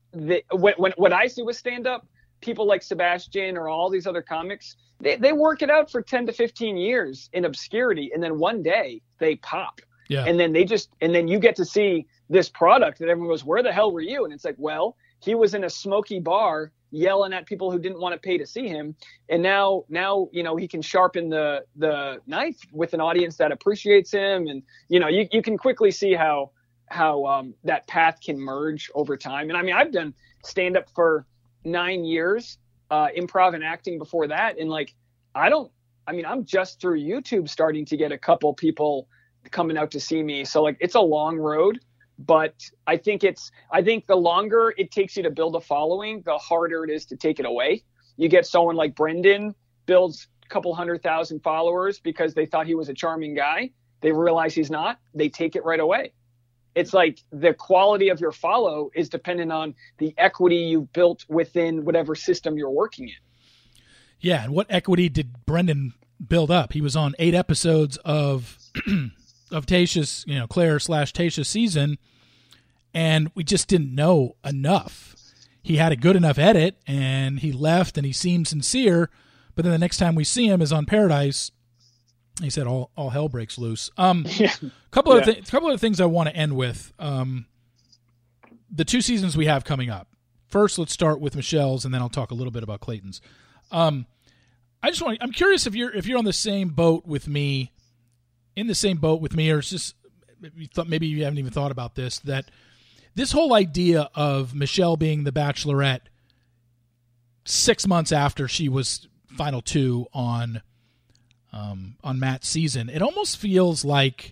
the, when, when what I see with stand-up, people like Sebastian or all these other comics, they, they work it out for ten to fifteen years in obscurity, and then one day they pop. Yeah. And then they just, and then you get to see this product that everyone goes, where the hell were you? And it's like, well, he was in a smoky bar yelling at people who didn't want to pay to see him. And now, now, you know, he can sharpen the, the knife with an audience that appreciates him. And, you know, you, you can quickly see how, how um, that path can merge over time. And I mean, I've done stand up for nine years, uh, improv and acting before that. And like, I don't, I mean, I'm just through YouTube starting to get a couple people coming out to see me. So like, it's a long road. But I think it's, I think the longer it takes you to build a following, the harder it is to take it away. You get someone like Brendan, builds a couple hundred thousand followers because they thought he was a charming guy. They realize he's not. They take it right away. It's like the quality of your follow is dependent on the equity you've built within whatever system you're working in. Yeah. And what equity did Brendan build up? He was on eight episodes of of Tayshia's, you know, Claire slash Tayshia's season, and we just didn't know enough. He had a good enough edit, and he left, and he seemed sincere, but then the next time we see him is on Paradise. He said all all hell breaks loose. Um, yeah. couple yeah. of th- couple of things I want to end with. Um, the two seasons we have coming up. First, let's start with Michelle's, and then I'll talk a little bit about Clayton's. Um, I just want. I'm curious if you're if you're on the same boat with me. in the same boat with me, or it's just maybe you haven't even thought about this, that this whole idea of Michelle being the Bachelorette six months after she was final two on um, on Matt's season, it almost feels like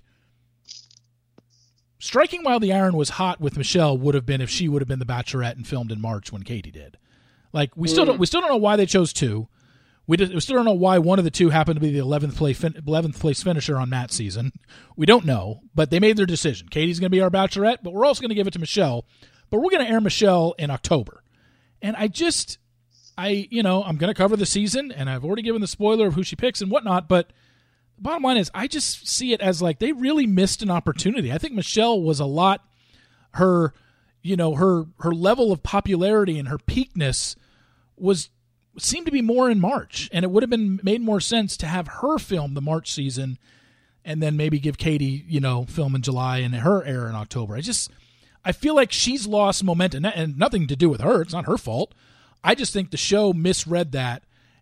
striking while the iron was hot with Michelle would have been if she would have been the Bachelorette and filmed in March when Katie did. Like we still don't we still don't know why they chose two. We, just, we still don't know why one of the two happened to be the eleventh place, eleventh place finisher on Matt's season. We don't know, but they made their decision. Katie's going to be our Bachelorette, but we're also going to give it to Michelle. But we're going to air Michelle in October. And I just, I, you know, I'm going to cover the season, and I've already given the spoiler of who she picks and whatnot, but the bottom line is I just see it as like they really missed an opportunity. I think Michelle was a lot, her, you know, her her level of popularity and her peakness was seemed to be more in March, and it would have been made more sense to have her film the March season and then maybe give Katie, you know, film in July and her air in October. I just, I feel like she's lost momentum, and nothing to do with her. It's not her fault. I just think the show misread that.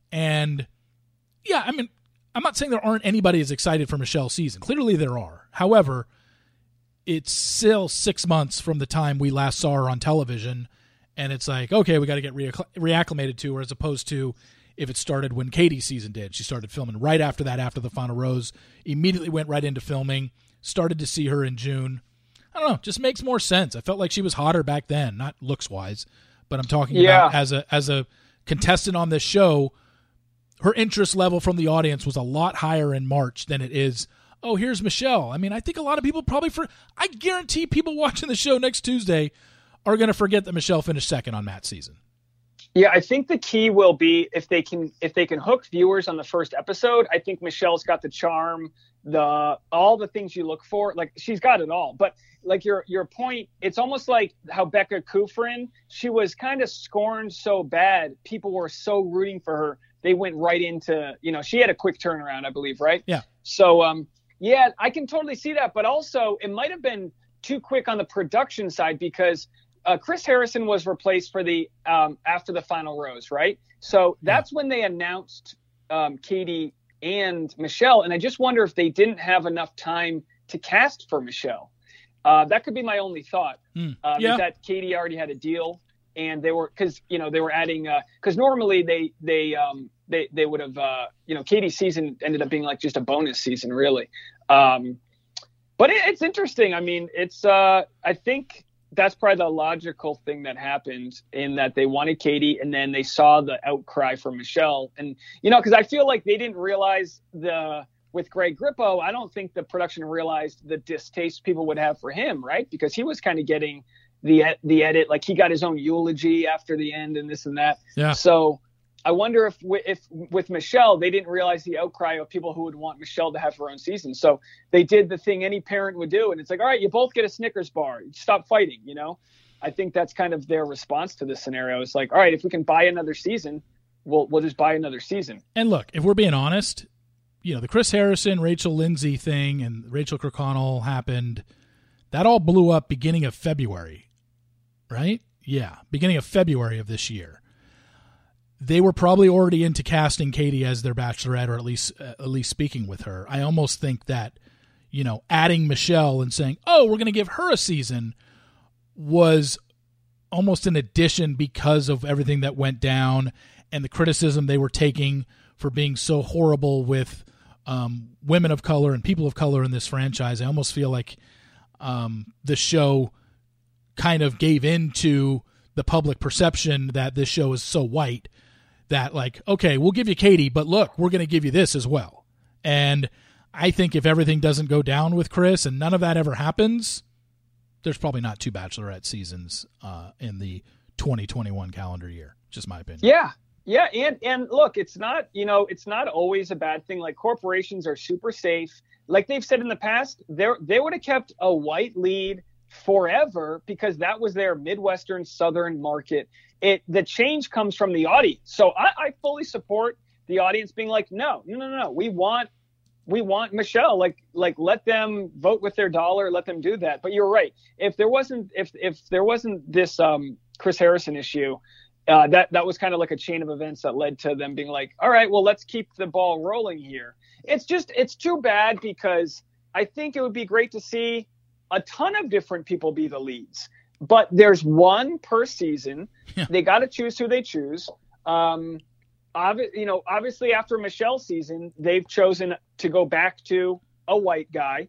And yeah, I mean, I'm not saying there aren't anybody as excited for Michelle's season. Clearly there are. However, it's still six months from the time we last saw her on television. And it's like, okay, we got to get re- reacclimated to her, as opposed to if it started when Katie's season did. She started filming right after that, after the final rose, immediately went right into filming, started to see her in June. I don't know, just makes more sense. I felt like she was hotter back then, not looks-wise, but I'm talking yeah. about as a as a contestant on this show, her interest level from the audience was a lot higher in March than it is, oh, here's Michelle. I mean, I think a lot of people probably, for I guarantee people watching the show next Tuesday are going to forget that Michelle finished second on Matt's season. Yeah, I think the key will be if they can if they can hook viewers on the first episode. I think Michelle's got the charm, the all the things you look for. Like, she's got it all. But like your your point, it's almost like how Becca Kufrin, she was kind of scorned so bad. People were so rooting for her. They went right into, you know, she had a quick turnaround, I believe, right? Yeah. So, um, yeah, I can totally see that. But also, it might have been too quick on the production side, because Uh, Chris Harrison was replaced for the um, after the final rose, right? So that's yeah. when they announced um, Katie and Michelle, and I just wonder if they didn't have enough time to cast for Michelle. Uh, that could be my only thought. Mm. Um, yeah. is that Katie already had a deal, and they were because you know they were adding because uh, normally they they um, they they would have uh, you know Katie's season ended up being like just a bonus season, really. Um, but it, it's interesting. I mean, it's uh, I think. That's probably the logical thing that happened, in that they wanted Katie, and then they saw the outcry for Michelle. And, you know, because I feel like they didn't realize the, with Greg Grippo, I don't think the production realized the distaste people would have for him, right? Because he was kind of getting the the edit, like he got his own eulogy after the end and this and that. Yeah. So I wonder if if with Michelle, they didn't realize the outcry of people who would want Michelle to have her own season. So they did the thing any parent would do. And it's like, all right, you both get a Snickers bar. Stop fighting, you know? I think that's kind of their response to this scenario. It's like, all right, if we can buy another season, we'll we'll just buy another season. And look, if we're being honest, you know, the Chris Harrison, Rachel Lindsay thing and Rachel Kirkconnell happened. That all blew up beginning of February, right? Yeah, beginning of February of this year. They were probably already into casting Katie as their bachelorette, or at least uh, at least speaking with her. I almost think that, you know, adding Michelle and saying, "Oh, we're going to give her a season," was almost an addition because of everything that went down and the criticism they were taking for being so horrible with um, women of color and people of color in this franchise. I almost feel like um, the show kind of gave in to the public perception that this show is so white that, like, okay, we'll give you Katie, but look, we're going to give you this as well. And I think if everything doesn't go down with Chris and none of that ever happens, there's probably not two Bachelorette seasons uh, in the twenty twenty-one calendar year. Just my opinion. Yeah. Yeah. And, and look, it's not, you know, it's not always a bad thing. Like, corporations are super safe. Like they've said in the past, they they would have kept a white lead forever because that was their Midwestern Southern market. It the change comes from the audience. So I, I fully support the audience being like, no, no, no, no. We want we want Michelle. Like like let them vote with their dollar. Let them do that. But you're right. If there wasn't if if there wasn't this um, Chris Harrison issue, uh, that that was kind of like a chain of events that led to them being like, all right, well, let's keep the ball rolling here. It's just it's too bad because I think it would be great to see a ton of different people be the leads, but there's one per season. Yeah. They got to choose who they choose. Um, obvi- you know, obviously after Michelle's season, they've chosen to go back to a white guy,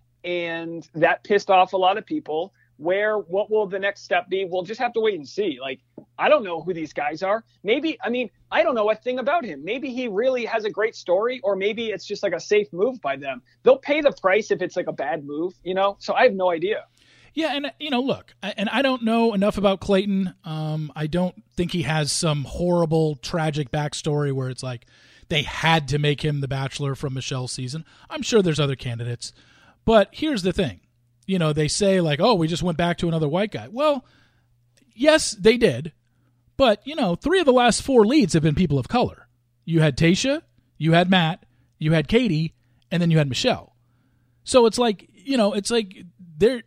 and that pissed off a lot of people. Where, what will the next step be? We'll just have to wait and see. Like, I don't know who these guys are. Maybe, I mean, I don't know a thing about him. Maybe he really has a great story, or maybe it's just like a safe move by them. They'll pay the price if it's like a bad move, you know? So I have no idea. Yeah, and, you know, look, and I don't know enough about Clayton. Um, I don't think he has some horrible, tragic backstory where it's like they had to make him the Bachelor from Michelle's season. I'm sure there's other candidates. But here's the thing. You know, they say like, oh, we just went back to another white guy. Well, yes, they did. But, you know, three of the last four leads have been people of color. You had Tayshia, you had Matt, you had Katie, and then you had Michelle. So it's like, you know, it's like they're,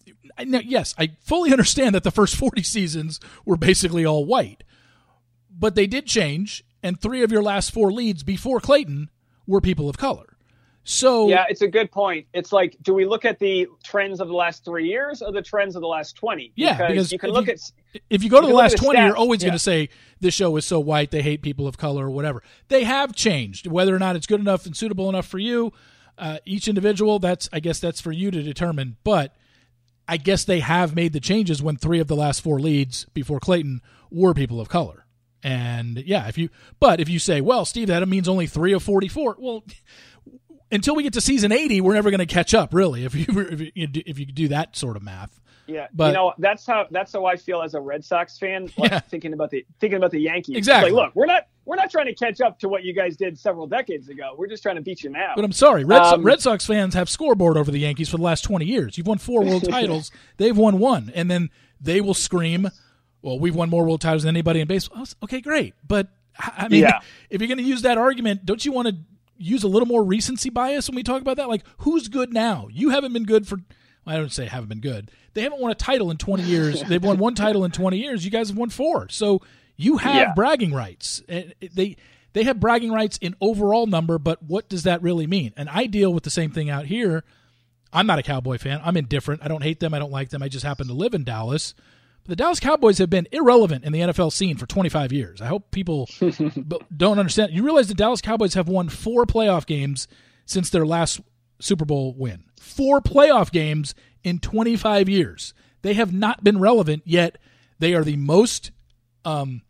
yes, I fully understand that the first forty seasons were basically all white. But they did change, and three of your last four leads before Clayton were people of color. So yeah, it's a good point. It's like, do we look at the trends of the last three years or the trends of the last twenty? Yeah, because, because you can if look you, at if you go to you the last twenty, stats, you're always yeah. going to say this show is so white, they hate people of color or whatever. They have changed. Whether or not it's good enough and suitable enough for you, uh, each individual, that's I guess that's for you to determine. But I guess they have made the changes when three of the last four leads before Clayton were people of color. And yeah, if you but if you say, well, Steve, that means only three of forty-four. Well, until we get to season eighty, we're never going to catch up, really, if you if you do, if you do that sort of math. Yeah, but, you know, that's how that's how I feel as a Red Sox fan, like, yeah. thinking about the thinking about the Yankees. Exactly. Like, look, we're not we're not trying to catch up to what you guys did several decades ago. We're just trying to beat you now. But I'm sorry, Red, um, so- Red Sox fans have scoreboard over the Yankees for the last twenty years. You've won four world titles; they've won one, and then they will scream, "Well, we've won more world titles than anybody in baseball." Okay, great, but I mean, yeah. if you're going to use that argument, don't you want to use a little more recency bias when we talk about that? Like, who's good now? You haven't been good for, well, I don't say haven't been good. They haven't won a title in twenty years. They've won one title in twenty years. You guys have won four. So you have yeah. bragging rights. They they have bragging rights in overall number, but what does that really mean? And I deal with the same thing out here. I'm not a Cowboy fan. I'm indifferent. I don't hate them. I don't like them. I just happen to live in Dallas. The Dallas Cowboys have been irrelevant in the N F L scene for twenty-five years. I hope people don't understand. You realize the Dallas Cowboys have won four playoff games since their last Super Bowl win. Four playoff games in twenty-five years. They have not been relevant, yet they are the most um,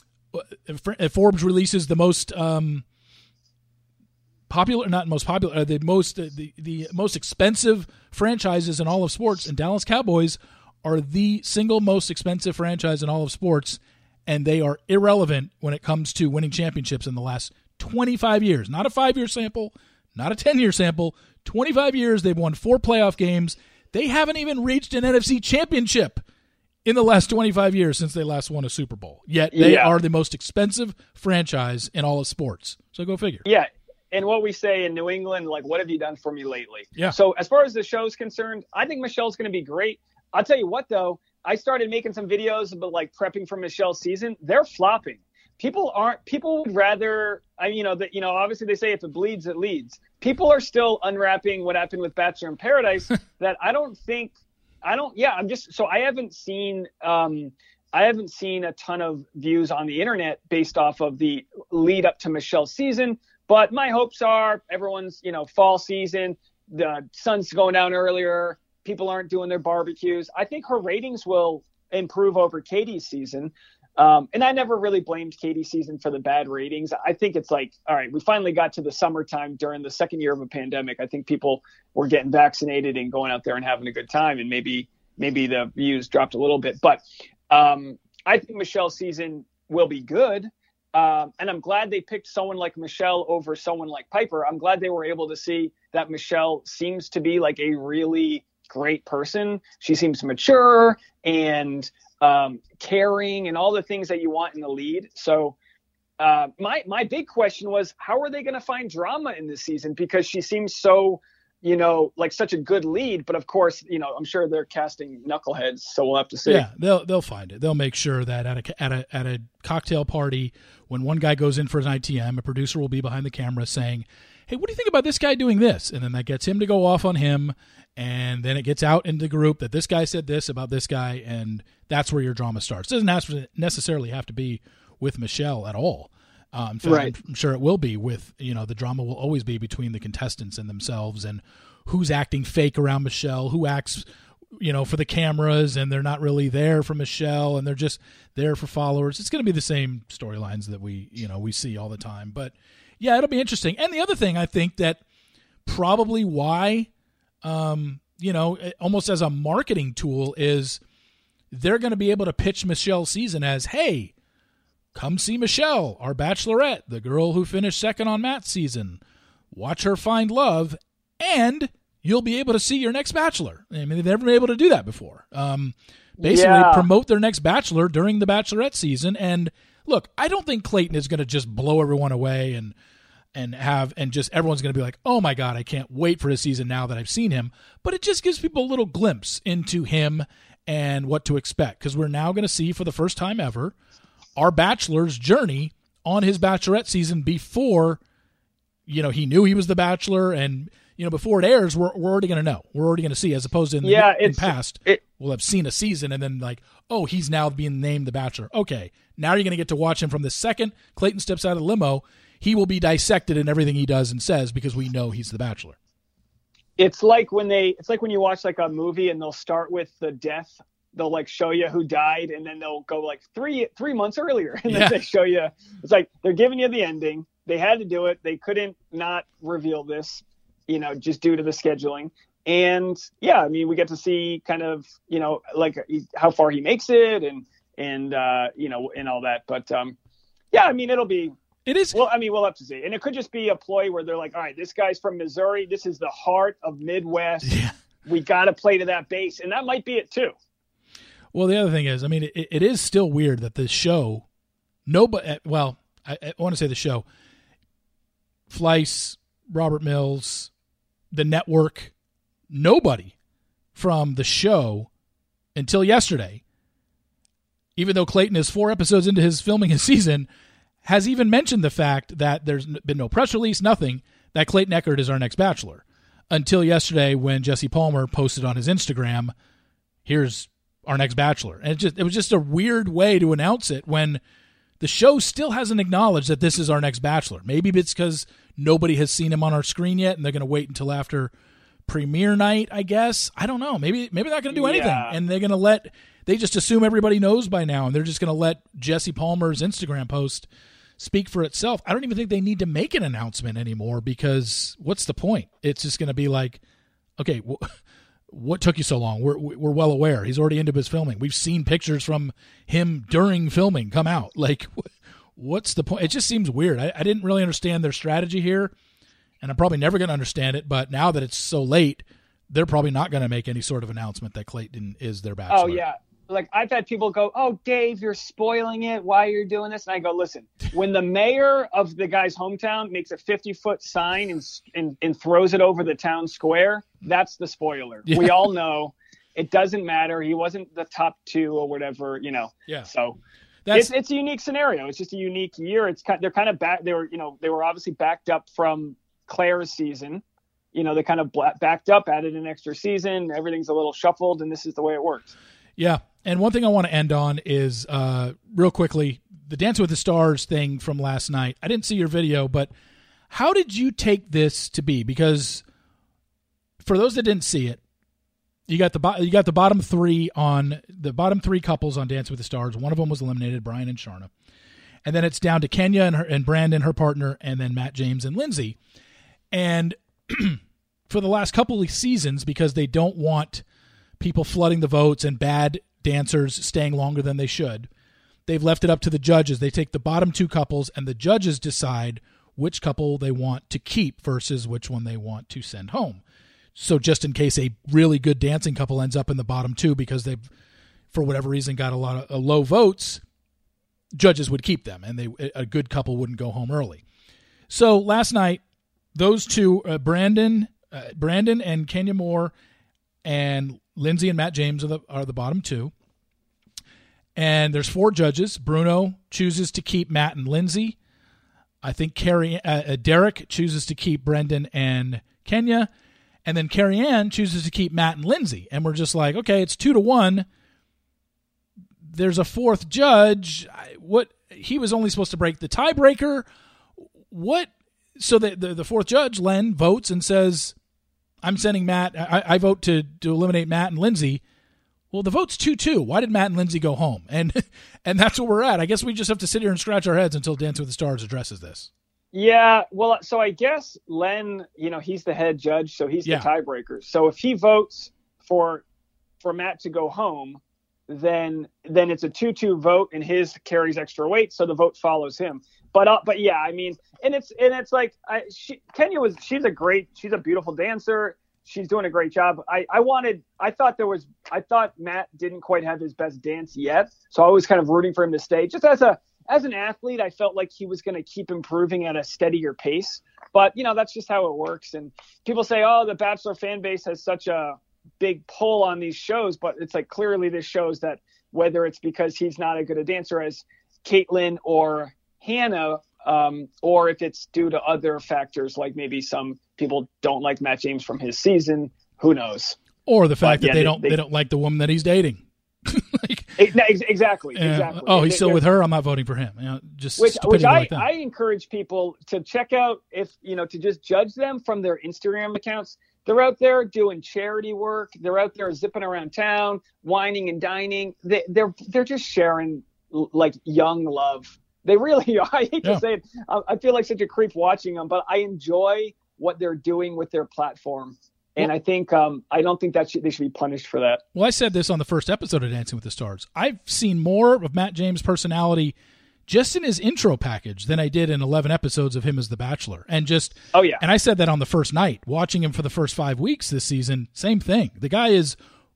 – Forbes releases the most um, popular – not most popular uh, – the most uh, the, the most expensive franchises in all of sports, and Dallas Cowboys – are the single most expensive franchise in all of sports, and they are irrelevant when it comes to winning championships in the last twenty-five years. Not a five-year sample, not a ten-year sample. twenty-five years, they've won four playoff games. They haven't even reached an N F C championship in the last twenty-five years since they last won a Super Bowl. Yet they yeah. are the most expensive franchise in all of sports. So go figure. Yeah. And what we say in New England, like, what have you done for me lately? Yeah. So as far as the show's concerned, I think Michelle's going to be great. I'll tell you what, though, I started making some videos about like prepping for Michelle's season. They're flopping. People aren't, people would rather, I you know, that, you know, obviously they say if it bleeds, it leads. People are still unwrapping what happened with Bachelor in Paradise that I don't think, I don't, yeah, I'm just, so I haven't seen, um, I haven't seen a ton of views on the internet based off of the lead up to Michelle's season. But my hopes are everyone's, you know, fall season, the sun's going down earlier, people aren't doing their barbecues. I think her ratings will improve over Katie's season. Um, and I never really blamed Katie's season for the bad ratings. I think it's like, all right, we finally got to the summertime during the second year of a pandemic. I think people were getting vaccinated and going out there and having a good time. And maybe, maybe the views dropped a little bit. But um, I think Michelle's season will be good. Um, and I'm glad they picked someone like Michelle over someone like Piper. I'm glad they were able to see that Michelle seems to be like a really great person. She seems mature and um, caring and all the things that you want in the lead. So uh, my my big question was, how are they going to find drama in this season? Because she seems so, you know, like such a good lead. But of course, you know, I'm sure they're casting knuckleheads, so we'll have to see. Yeah, they'll they'll find it. They'll make sure that at a at a at a cocktail party, when one guy goes in for an I T M, a producer will be behind the camera saying, "Hey, what do you think about this guy doing this?" And then that gets him to go off on him, and then it gets out into the group that this guy said this about this guy, and that's where your drama starts. It doesn't have to necessarily have to be with Michelle at all. Um, in fact, right. I'm sure it will be with, you know, the drama will always be between the contestants and themselves, and who's acting fake around Michelle, who acts, you know, for the cameras, and they're not really there for Michelle, and they're just there for followers. It's going to be the same storylines that we, you know, we see all the time. But yeah, it'll be interesting. And the other thing I think that probably why, um, you know, almost as a marketing tool is they're going to be able to pitch Michelle's season as, hey, come see Michelle, our bachelorette, the girl who finished second on Matt's season. Watch her find love, and you'll be able to see your next bachelor. I mean, they've never been able to do that before. Um, basically, yeah. promote their next bachelor during the bachelorette season. And look, I don't think Clayton is going to just blow everyone away and and have and just everyone's going to be like, oh my God, I can't wait for his season now that I've seen him. But it just gives people a little glimpse into him and what to expect, because we're now going to see for the first time ever our bachelor's journey on his bachelorette season before, you know, he knew he was the bachelor, and you know, before it airs, we're we're already going to know. We're already going to see, as opposed to in the yeah, in past, it, we'll have seen a season and then like, oh, he's now being named the bachelor. Okay, now you're going to get to watch him from the second Clayton steps out of the limo. He will be dissected in everything he does and says because we know he's the bachelor. It's like when they, it's like when you watch like a movie and they'll start with the death. They'll like show you who died, and then they'll go like three three months earlier, and then yeah. they show you. It's like they're giving you the ending. They had to do it. They couldn't not reveal this, you know, just due to the scheduling. And yeah, I mean, we get to see kind of, you know, like how far he makes it, and and uh, you know, and all that. But um, yeah, I mean, it'll be. It is. Well, I mean, we'll have to see, and it could just be a ploy where they're like, all right, this guy's from Missouri. This is the heart of Midwest. Yeah. We got to play to that base, and that might be it too. Well, the other thing is, I mean, it, it is still weird that the show, nobody, well, I, I want to say the show, Fleiss, Robert Mills, the network, nobody from the show until yesterday, even though Clayton is four episodes into his filming his season, has even mentioned the fact that there's been no press release, nothing, that Clayton Echard is our next bachelor. Until yesterday when Jesse Palmer posted on his Instagram, here's our next bachelor. And it just it was just a weird way to announce it when the show still hasn't acknowledged that this is our next bachelor. Maybe it's because nobody has seen him on our screen yet, and they're going to wait until after premiere night, I guess. I don't know. Maybe maybe they're not going to do anything, yeah. and they're going to let they just assume everybody knows by now, and they're just going to let Jesse Palmer's Instagram post speak for itself. I don't even think they need to make an announcement anymore, because what's the point? It's just going to be like, okay, well, what took you so long? We're we're well aware. He's already into his filming. We've seen pictures from him during filming come out. Like, what's the point? It just seems weird. I, I didn't really understand their strategy here, and I'm probably never going to understand it. But now that it's so late, they're probably not going to make any sort of announcement that Clayton is their bachelor. Oh, yeah. like I've had people go, "Oh, Dave, you're spoiling it. Why you're doing this?" And I go, "Listen, when the mayor of the guy's hometown makes a fifty foot sign and and, and throws it over the town square, that's the spoiler. Yeah. We all know it doesn't matter. He wasn't the top two or whatever, you know." Yeah. So that's it's it's a unique scenario. It's just a unique year. It's kind they're kind of back. They were you know they were obviously backed up from Claire's season. You know, they kind of backed up, added an extra season. Everything's a little shuffled, and this is the way it works. Yeah. And one thing I want to end on is, uh, real quickly, the Dance with the Stars thing from last night. I didn't see your video, but how did you take this to be? Because for those that didn't see it, you got the you got the bottom three on the bottom three couples on Dance with the Stars. One of them was eliminated, Brian and Sharna, and then it's down to Kenya and her and Brandon, her partner, and then Matt James and Lindsay. And for the last couple of seasons, because they don't want people flooding the votes and bad dancers staying longer than they should, they've left it up to the judges. They take the bottom two couples, and the judges decide which couple they want to keep versus which one they want to send home. So just in case a really good dancing couple ends up in the bottom two because they've, for whatever reason, got a lot of uh, low votes, judges would keep them, and they a good couple wouldn't go home early. So last night, those two, uh, Brandon, uh, Brandon and Kenya Moore, and Lindsay and Matt James are the are the bottom two. And there's four judges. Bruno chooses to keep Matt and Lindsay. I think Carrie, uh, Derek chooses to keep Brendan and Kenya. And then Carrie Ann chooses to keep Matt and Lindsay. And we're just like, okay, it's two to one. There's a fourth judge. What he was only supposed to break the tiebreaker. What? So the, the the fourth judge, Len, votes and says, I'm sending Matt. I, I vote to, to eliminate Matt and Lindsay. Well, the vote's two two. Why did Matt and Lindsay go home? And and that's where we're at. I guess we just have to sit here and scratch our heads until Dance with the Stars addresses this. Yeah, well, so I guess Len, you know, he's the head judge, so he's yeah. the tiebreaker. So if he votes for for Matt to go home, then then it's a two two vote, and his carries extra weight, so the vote follows him. But uh, but yeah, I mean, and it's and it's like I, she, Kenya was she's a great she's a beautiful dancer. She's doing a great job. I, I wanted I thought there was I thought Matt didn't quite have his best dance yet, so I was kind of rooting for him to stay. Just as a as an athlete, I felt like he was going to keep improving at a steadier pace. But you know, that's just how it works. And people say, oh, the Bachelor fan base has such a big pull on these shows, but it's like clearly this shows that whether it's because he's not as good a dancer as Caitlyn or Hannah, um, or if it's due to other factors, like maybe some people don't like Matt James from his season, who knows? Or the fact but, that yeah, they, they don't they, they don't like the woman that he's dating. like, exactly, uh, exactly. Oh, he's still with her. I'm not voting for him. You know, just which, which I, like I encourage people to check out if you know to just judge them from their Instagram accounts. They're out there doing charity work. They're out there zipping around town, whining and dining. They, they're they're just sharing like young love. They really are. I hate yeah. to say it. I feel like such a creep watching them, but I enjoy what they're doing with their platform. And I think um, I don't think that should, they should be punished for that. Well, I said this on the first episode of Dancing with the Stars. I've seen more of Matt James' personality just in his intro package than I did in eleven episodes of him as The Bachelor. And just oh yeah, and I said that on the first night, watching him for the first five weeks this season. Same thing. The guy is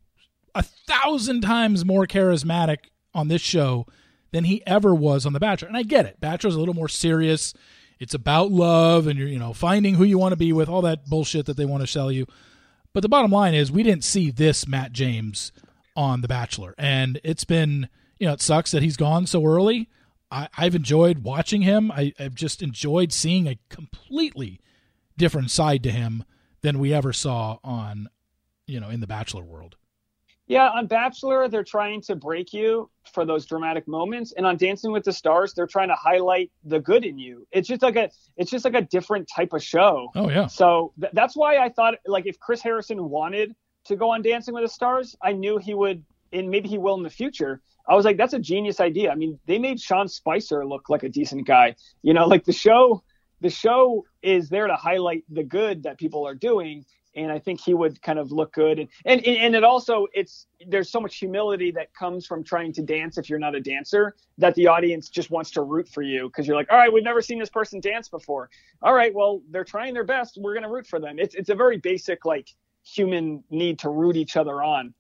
a thousand times more charismatic on this show than he ever was on The Bachelor. And I get it. Bachelor's a little more serious. It's about love and you're you know finding who you want to be with, all that bullshit that they want to sell you. But the bottom line is we didn't see this Matt James on The Bachelor. And it's been, you know, it sucks that he's gone so early. I, I've enjoyed watching him. I, I've just enjoyed seeing a completely different side to him than we ever saw on, you know, in the Bachelor world. Yeah, on Bachelor, they're trying to break you for those dramatic moments, and on Dancing with the Stars, they're trying to highlight the good in you. It's just like a, it's just like a different type of show. Oh yeah. So th- that's why I thought, like, if Chris Harrison wanted to go on Dancing with the Stars, I knew he would, and maybe he will in the future. I was like, that's a genius idea. I mean, they made Sean Spicer look like a decent guy. You know, like the show, the show is there to highlight the good that people are doing. And I think he would kind of look good. And, and, and it also, it's, there's so much humility that comes from trying to dance if you're not a dancer, that the audience just wants to root for you. Cause you're like, all right, we've never seen this person dance before. All right, well, they're trying their best. We're going to root for them. It's, it's a very basic, like, human need to root each other on.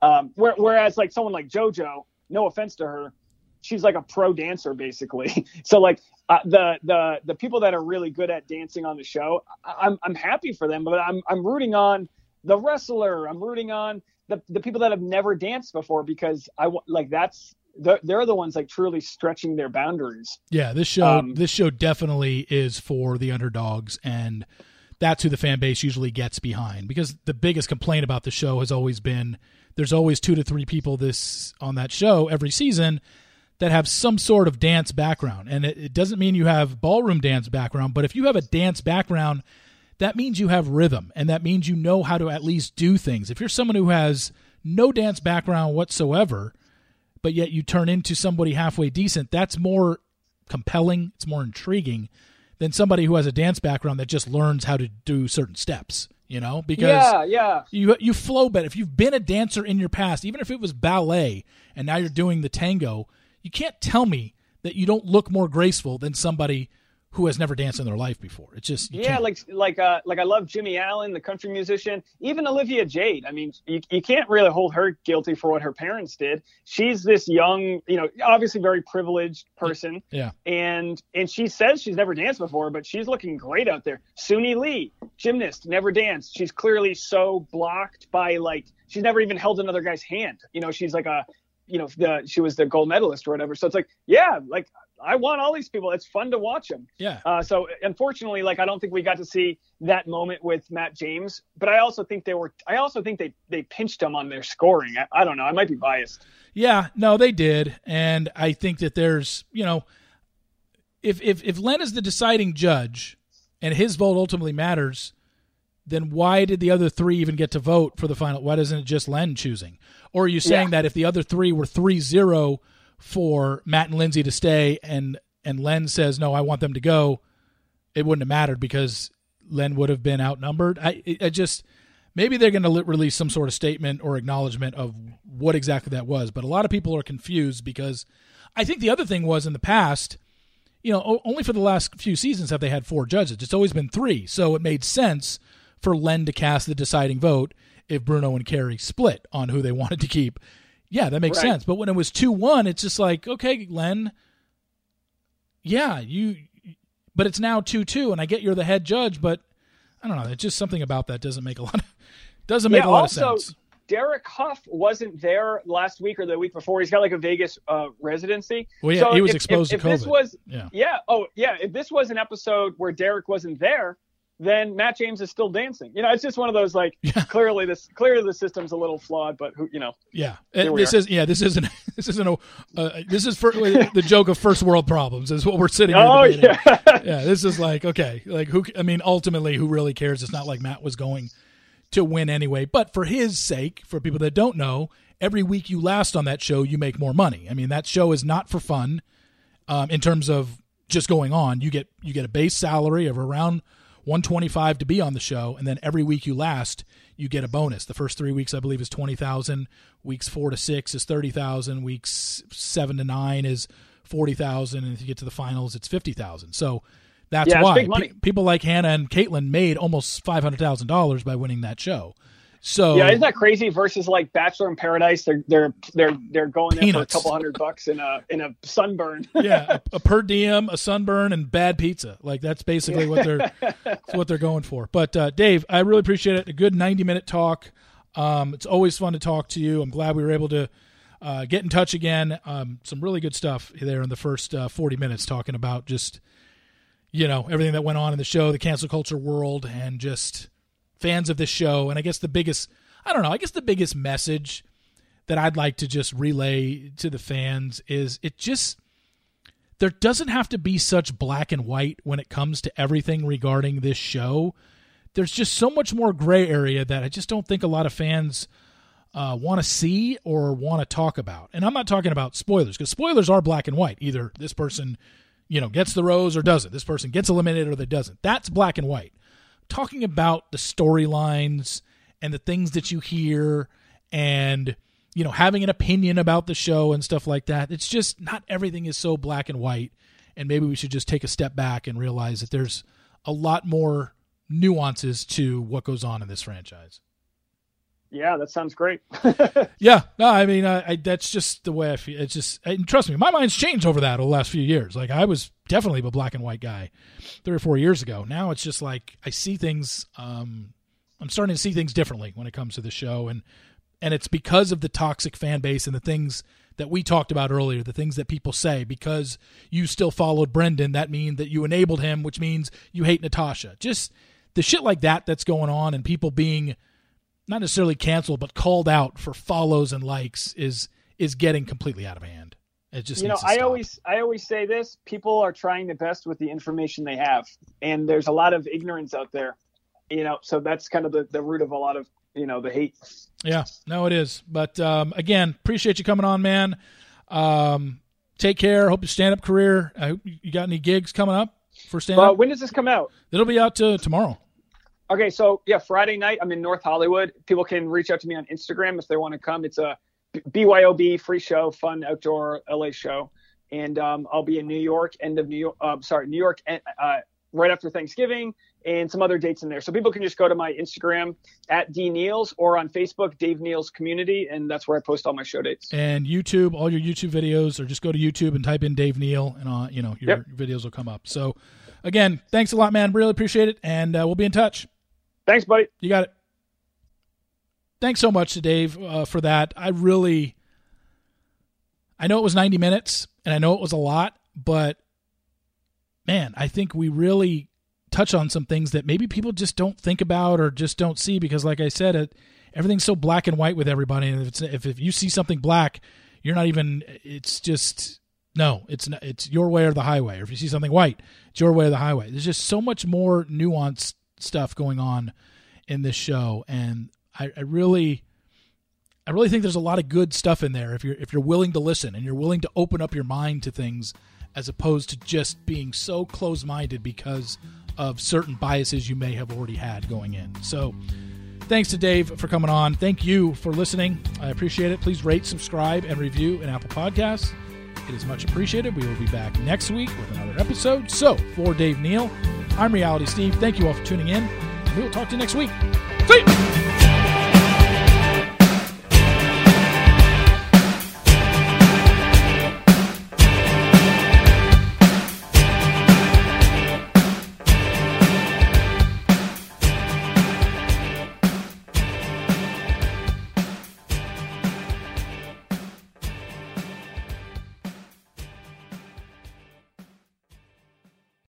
Um, where, whereas like someone like JoJo, no offense to her, she's like a pro dancer basically. So like uh, the the the people that are really good at dancing on the show, I, I'm I'm happy for them, but I'm I'm rooting on the wrestler. I'm rooting on the the people that have never danced before, because I like that's they're, they're the ones like truly stretching their boundaries. Yeah, this show Um, this show definitely is for the underdogs, and that's who the fan base usually gets behind, because the biggest complaint about the show has always been there's always two to three people this on that show every season that have some sort of dance background. And it, it doesn't mean you have ballroom dance background, but if you have a dance background, that means you have rhythm, and that means you know how to at least do things. If you're someone who has no dance background whatsoever, but yet you turn into somebody halfway decent, that's more compelling, it's more intriguing than somebody who has a dance background that just learns how to do certain steps, you know? Because yeah, yeah. you you flow better. If you've been a dancer in your past, even if it was ballet and now you're doing the tango, you can't tell me that you don't look more graceful than somebody who has never danced in their life before. It's just you yeah, can't. like like uh like I love Jimmy Allen, the country musician, even Olivia Jade. I mean, you you can't really hold her guilty for what her parents did. She's this young, you know, obviously very privileged person. Yeah. And and she says she's never danced before, but she's looking great out there. Suni Lee, gymnast, never danced. She's clearly so blocked by like she's never even held another guy's hand. You know, she's like a you know, the she was the gold medalist or whatever. So it's like, yeah, like I want all these people. It's fun to watch them. Yeah. Uh, so unfortunately, like I don't think we got to see that moment with Matt James, but I also think they were. I also think they they pinched him on their scoring. I, I don't know. I might be biased. Yeah, no, they did, and I think that there's, you know, if if if Len is the deciding judge, and his vote ultimately matters, then why did the other three even get to vote for the final? Why doesn't it just Len choosing? Or are you saying yeah. that if the other three were three zero for Matt and Lindsay to stay, and and Len says, no, I want them to go, it wouldn't have mattered because Len would have been outnumbered? I, I just, maybe they're going to release some sort of statement or acknowledgement of what exactly that was. But a lot of people are confused because I think the other thing was in the past, you know, only for the last few seasons have they had four judges. It's always been three. So it made sense for Len to cast the deciding vote if Bruno and Carrie split on who they wanted to keep. Yeah, that makes right. sense. But when it was two one, it's just like, okay, Len, yeah, you, but it's now two two, and I get you're the head judge, but I don't know. It's just something about that doesn't make a lot of, doesn't make yeah, a lot also, of sense. Derek Huff wasn't there last week or the week before. He's got like a Vegas uh, residency. Well, yeah, so he was if, exposed if, to if COVID. This was, yeah. yeah. Oh, yeah. If this was an episode where Derek wasn't there, then Matt James is still dancing. You know, it's just one of those like yeah. clearly this clearly the system's a little flawed, but who you know. Yeah, this is yeah this isn't this isn't a uh, this is for, the joke of first world problems is what we're sitting here oh, debating. Yeah. yeah, this is like okay, like who? I mean, ultimately, who really cares? It's not like Matt was going to win anyway, but for his sake, for people that don't know, every week you last on that show, you make more money. I mean, that show is not for fun um, in terms of just going on. You get you get a base salary of around one twenty-five to be on the show, and then every week you last, you get a bonus. The first three weeks, I believe, is twenty thousand. Weeks four to six is thirty thousand. Weeks seven to nine is forty thousand, and if you get to the finals, it's fifty thousand. So that's yeah, why big money. Pe- people like Hannah and Caitlin made almost five hundred thousand dollars by winning that show. So yeah, isn't that crazy? Versus like Bachelor in Paradise, they're they're they're they're going there peanuts. for a couple hundred bucks in a in a sunburn. yeah, a, a per diem, a sunburn, and bad pizza. Like that's basically what they're that's what they're going for. But uh, Dave, I really appreciate it. A good ninety minute talk. Um, it's always fun to talk to you. I'm glad we were able to uh, get in touch again. Um, some really good stuff there in the first uh, forty minutes, talking about just you know everything that went on in the show, the cancel culture world, and just fans of this show. And I guess the biggest, I don't know, I guess the biggest message that I'd like to just relay to the fans is it just, there doesn't have to be such black and white when it comes to everything regarding this show. There's just so much more gray area that I just don't think a lot of fans uh, want to see or want to talk about. And I'm not talking about spoilers, because spoilers are black and white. Either this person, you know, gets the rose or doesn't. This person gets eliminated or they doesn't. That's black and white. Talking about the storylines and the things that you hear and, you know, having an opinion about the show and stuff like that. It's just not everything is so black and white. And maybe we should just take a step back and realize that there's a lot more nuances to what goes on in this franchise. Yeah, that sounds great. Yeah, no, I mean, I, I, that's just the way I feel. It's just, and trust me, my mind's changed over that over the last few years. Like, I was definitely a black and white guy three or four years ago. Now it's just like I see things. Um, I'm starting to see things differently when it comes to the show, and and it's because of the toxic fan base and the things that we talked about earlier, the things that people say. Because you still followed Brendan, that means that you enabled him, which means you hate Natasha. Just the shit like that that's going on, and people being not necessarily canceled, but called out for follows and likes is is getting completely out of hand. It just you know, I always I always say this: people are trying the best with the information they have, and there's a lot of ignorance out there. You know, so that's kind of the, the root of a lot of you know the hate. Yeah, no, it is. But um, again, appreciate you coming on, man. Um, take care. Hope your stand up career. I hope you got any gigs coming up for stand up. Uh, when does this come out? It'll be out to tomorrow. Okay, so yeah, Friday night I'm in North Hollywood. People can reach out to me on Instagram if they want to come. It's a B Y O B free show, fun outdoor L A show, and um, I'll be in New York end of New York. Uh, sorry, New York uh, right after Thanksgiving, and some other dates in there. So people can just go to my Instagram at D Neals or on Facebook Dave Neals Community, and that's where I post all my show dates. And YouTube, all your YouTube videos, or just go to YouTube and type in Dave Neal, and uh, you know your yep. videos will come up. So again, thanks a lot, man. Really appreciate it, and uh, we'll be in touch. Thanks, buddy. You got it. Thanks so much to Dave uh, for that. I really, I know it was ninety minutes, and I know it was a lot, but man, I think we really touch on some things that maybe people just don't think about or just don't see because, like I said, it, everything's so black and white with everybody. And if, it's, if if you see something black, you're not even. It's just no. It's not, it's your way or the highway. Or if you see something white, it's your way or the highway. There's just so much more nuanced stuff going on in this show, and I, I really I really think there's a lot of good stuff in there if you're if you're willing to listen and you're willing to open up your mind to things as opposed to just being so close-minded because of certain biases you may have already had going in. So thanks to Dave for coming on. Thank you for listening. I appreciate it. Please rate, subscribe, and review in Apple Podcasts. It is much appreciated. We will be back next week with another episode. So for Dave Neal, I'm Reality Steve. Thank you all for tuning in. We will talk to you next week. See you!